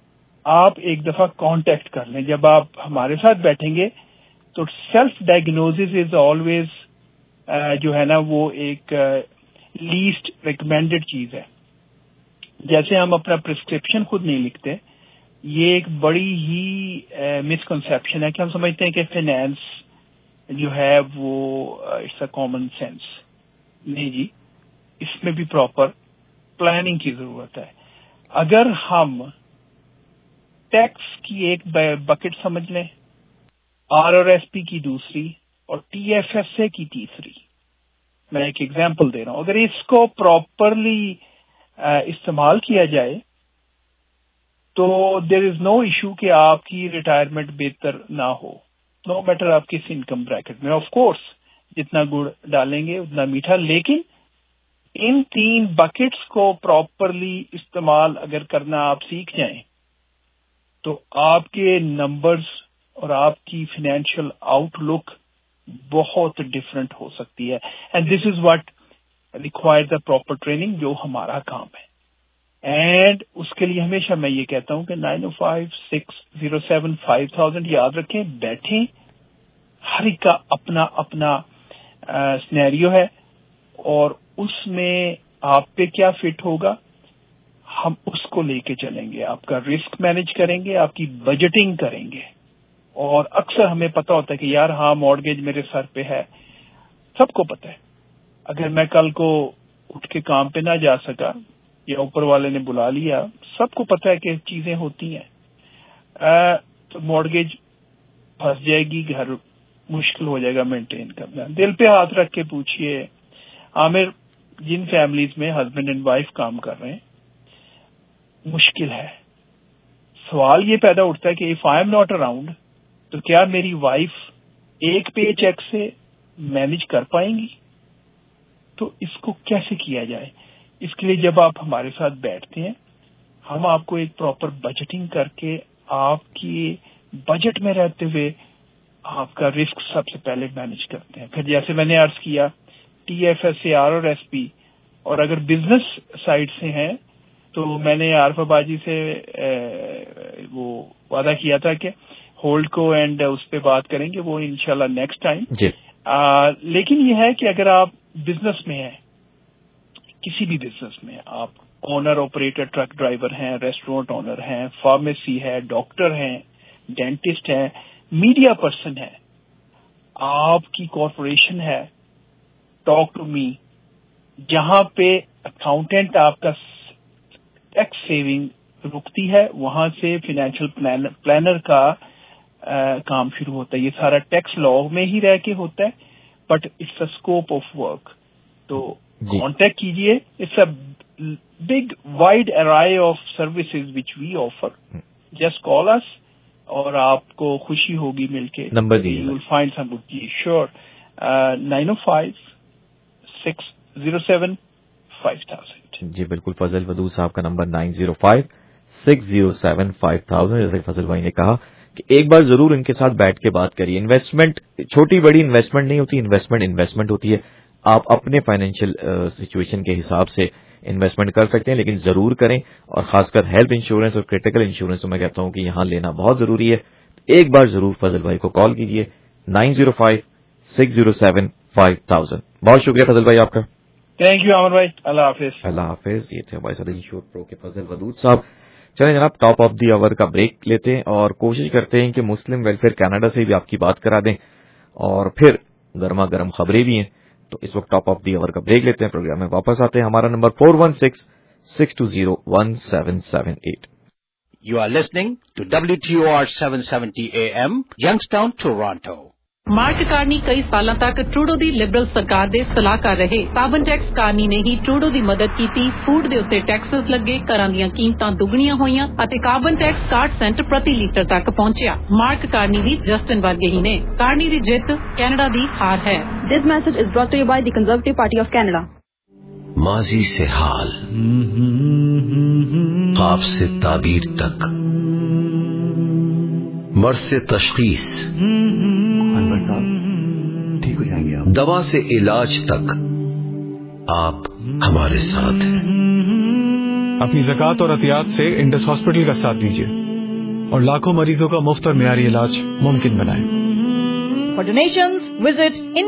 آپ ایک دفعہ کانٹیکٹ کر لیں. جب آپ ہمارے ساتھ بیٹھیں گے تو سیلف ڈائگنوزس از آلویز جو ہے نا وہ ایک لیسٹ ریکمینڈیڈ چیز ہے. جیسے ہم اپنا پرسکرپشن خود نہیں لکھتے, یہ ایک بڑی ہی مسکنسیپشن ہے کہ ہم سمجھتے ہیں کہ فائنینس جو ہے وہ اٹس اے کامن سینس. نہیں جی, اس میں بھی پراپر پلاننگ کی ضرورت ہے. اگر ہم ٹیکس کی ایک بکٹ سمجھ لیں, آر اور ایس پی کی دوسری اور ٹی ایف ایس اے کی تیسری, میں ایک ایگزامپل دے رہا ہوں, اگر اس کو پراپرلی استعمال کیا جائے تو دیر از نو ایشو کہ آپ کی ریٹائرمنٹ بہتر نہ ہو, نو میٹر آپ کس انکم بریکٹ میں. آف کورس جتنا گڑ ڈالیں گے اتنا میٹھا, لیکن ان تین بکٹس کو پراپرلی استعمال اگر کرنا آپ سیکھ جائیں تو آپ کے نمبرز اور آپ کی فائنینشیل آؤٹ لک بہت ڈفرینٹ ہو سکتی ہے. And this is what require the proper training, جو ہمارا کام ہے. اینڈ اس کے لیے ہمیشہ میں یہ کہتا ہوں کہ نائن او five six zero seven five thousand یاد رکھیں, بیٹھیں, ہر ایک کا اپنا اپنا سینیریو ہے اور اس میں آپ پہ کیا فٹ ہوگا ہم اس کو لے کے چلیں گے. آپ کا رسک مینج کریں گے, آپ کی بجٹنگ کریں گے. اور اکثر ہمیں پتہ ہوتا ہے کہ یار ہاں مارگیج میرے سر پہ ہے, سب کو پتہ ہے. اگر میں کل کو اٹھ کے کام پہ نہ جا سکا یا اوپر والے نے بلا لیا, سب کو پتہ ہے کہ چیزیں ہوتی ہیں, تو مارگیج پھنس جائے گی, گھر مشکل ہو جائے گا مینٹین کرنا. دل پہ ہاتھ رکھ کے پوچھئے عامر, جن فیملیز میں ہسبینڈ اینڈ وائف کام کر رہے ہیں مشکل ہے, سوال یہ پیدا اٹھتا ہے کہ if I am not around تو کیا میری وائف ایک پے چیک سے مینج کر پائیں گی؟ تو اس کو کیسے کیا جائے؟ اس کے لیے جب آپ ہمارے ساتھ بیٹھتے ہیں ہم آپ کو ایک پراپر بجٹنگ کر کے آپ کی بجٹ میں رہتے ہوئے آپ کا رسک سب سے پہلے مینج کرتے ہیں. پھر جیسے میں نے عرض کیا T F S A, R اور ایس پی, اور اگر بزنس سائڈ سے ہیں تو میں نے عارفہ باجی سے وہ وعدہ کیا تھا کہ ہولڈ کو اینڈ اس پہ بات کریں گے, وہ انشاءاللہ نیکسٹ ٹائم. لیکن یہ ہے کہ اگر آپ بزنس میں ہیں, کسی بھی بزنس میں آپ اونر آپریٹر ٹرک ڈرائیور ہیں, ریسٹورینٹ اونر ہیں, فارمیسی ہے, ڈاکٹر ہیں, ڈینٹسٹ ہیں, میڈیا پرسن ہے, آپ کی کارپوریشن ہے, ٹاک ٹو می. جہاں پہ اکاؤنٹنٹ آپ کا ٹیکس سیونگ رکتی ہے وہاں سے فائنینشیل پلانر کا کام شروع ہوتا ہے. یہ سارا ٹیکس لا میں ہی رہ کے ہوتا ہے, but it's a scope of work. تو کانٹیکٹ کیجیے, it's a big wide array of services which we offer. Just call us اور آپ کو خوشی ہوگی مل کے. نمبر دیجیے. You will find some good. جی شیور, نائن او five six zero seven five thousand. جی بالکل, فضل ودود صاحب کا number nine zero five six zero seven five thousand. جیسے فضل بھائی نے کہا کہ ایک بار ضرور ان کے ساتھ بیٹھ کے بات کریے. انویسٹمنٹ چھوٹی بڑی انویسٹمنٹ نہیں ہوتی, انویسٹمنٹ انویسٹمنٹ ہوتی ہے. آپ اپنے فائنینشیل سچویشن کے حساب سے انویسٹمنٹ کر سکتے ہیں, لیکن ضرور کریں. اور خاص کر ہیلتھ انشورنس اور کریٹیکل انشورنس تو میں کہتا ہوں کہ یہاں لینا بہت ضروری ہے. ایک بار ضرور فضل بھائی کو کال کیجیے, nine zero five six zero seven five thousand. بہت شکریہ فضل بھائی آپ کا. تھینک یو عامر بھائی, اللہ حافظ. اللہ حافظ. یہ تھے ہمارے ساتھ انشور پرو کے فضل ودود صاحب. چلیں جناب, ٹاپ آف دی آور کا بریک لیتے ہیں اور کوشش کرتے ہیں کہ مسلم ویلفیئر کینیڈا سے بھی آپ کی بات کرا دیں, اور پھر گرما گرم خبریں بھی ہیں. تو اس وقت ٹاپ آف دی آور کا بریک لیتے ہیں, پروگرام میں واپس آتے ہیں. ہمارا number four one six six two zero one seven seven eight. You are listening to W T O R seven seventy A M, Youngstown, Toronto. Mark Carney ਕਈ ਸਾਲਾਂ ਤੱਕ ਟਰੂਡੋ ਦੀ ਲਿਬਰਲ ਸਰਕਾਰ ਦੇ ਸਲਾਹਕਾਰ ਰਹੇ. ਕਾਰਬਨ ਟੈਕਸ ਕਾਰਨੀ ਨੇ ਹੀ Trudeau ਦੀ ਮਦਦ ਕੀਤੀ. ਫੂਡ ਦੇ ਉੱਤੇ ਟੈਕਸਸ ਲੱਗੇ, ਘਰਾਂ ਦੀਆਂ ਕੀਮਤਾਂ ਦੁੱਗਣੀਆਂ ਹੋਈਆਂ ਅਤੇ ਕਾਰਬਨ ਟੈਕਸ ਸਾਠ ਸੈਂਟ ਪ੍ਰਤੀ ਲੀਟਰ ਤੱਕ ਪਹੁੰਚਿਆ. ਮਾਰਕ ਕਾਰਨੀ ਵੀ ਜਸਟਨ ਵਰਗੇ ਹੀ ਨੇ. ਕਾਰਨੀ ਦੀ ਜਿੱਤ ਕੈਨੇਡਾ ਦੀ ਹਾਰ ਹੈ. This message is brought to you by the Conservative Party of Canada. ماضی سے حال, خواب سے تعبیر تک, مرض سے تشخیص, انور صاحب ٹھیک ہو جائیں گے آپ, دوا سے علاج تک آپ ہمارے ساتھ ہیں. اپنی زکوٰۃ اور عطیات سے انڈس ہاسپٹل کا ساتھ دیجیے. और लाखों मरीजों का मुफ्त और मियारी इलाज मुमकिन बनाएं। For donations, visit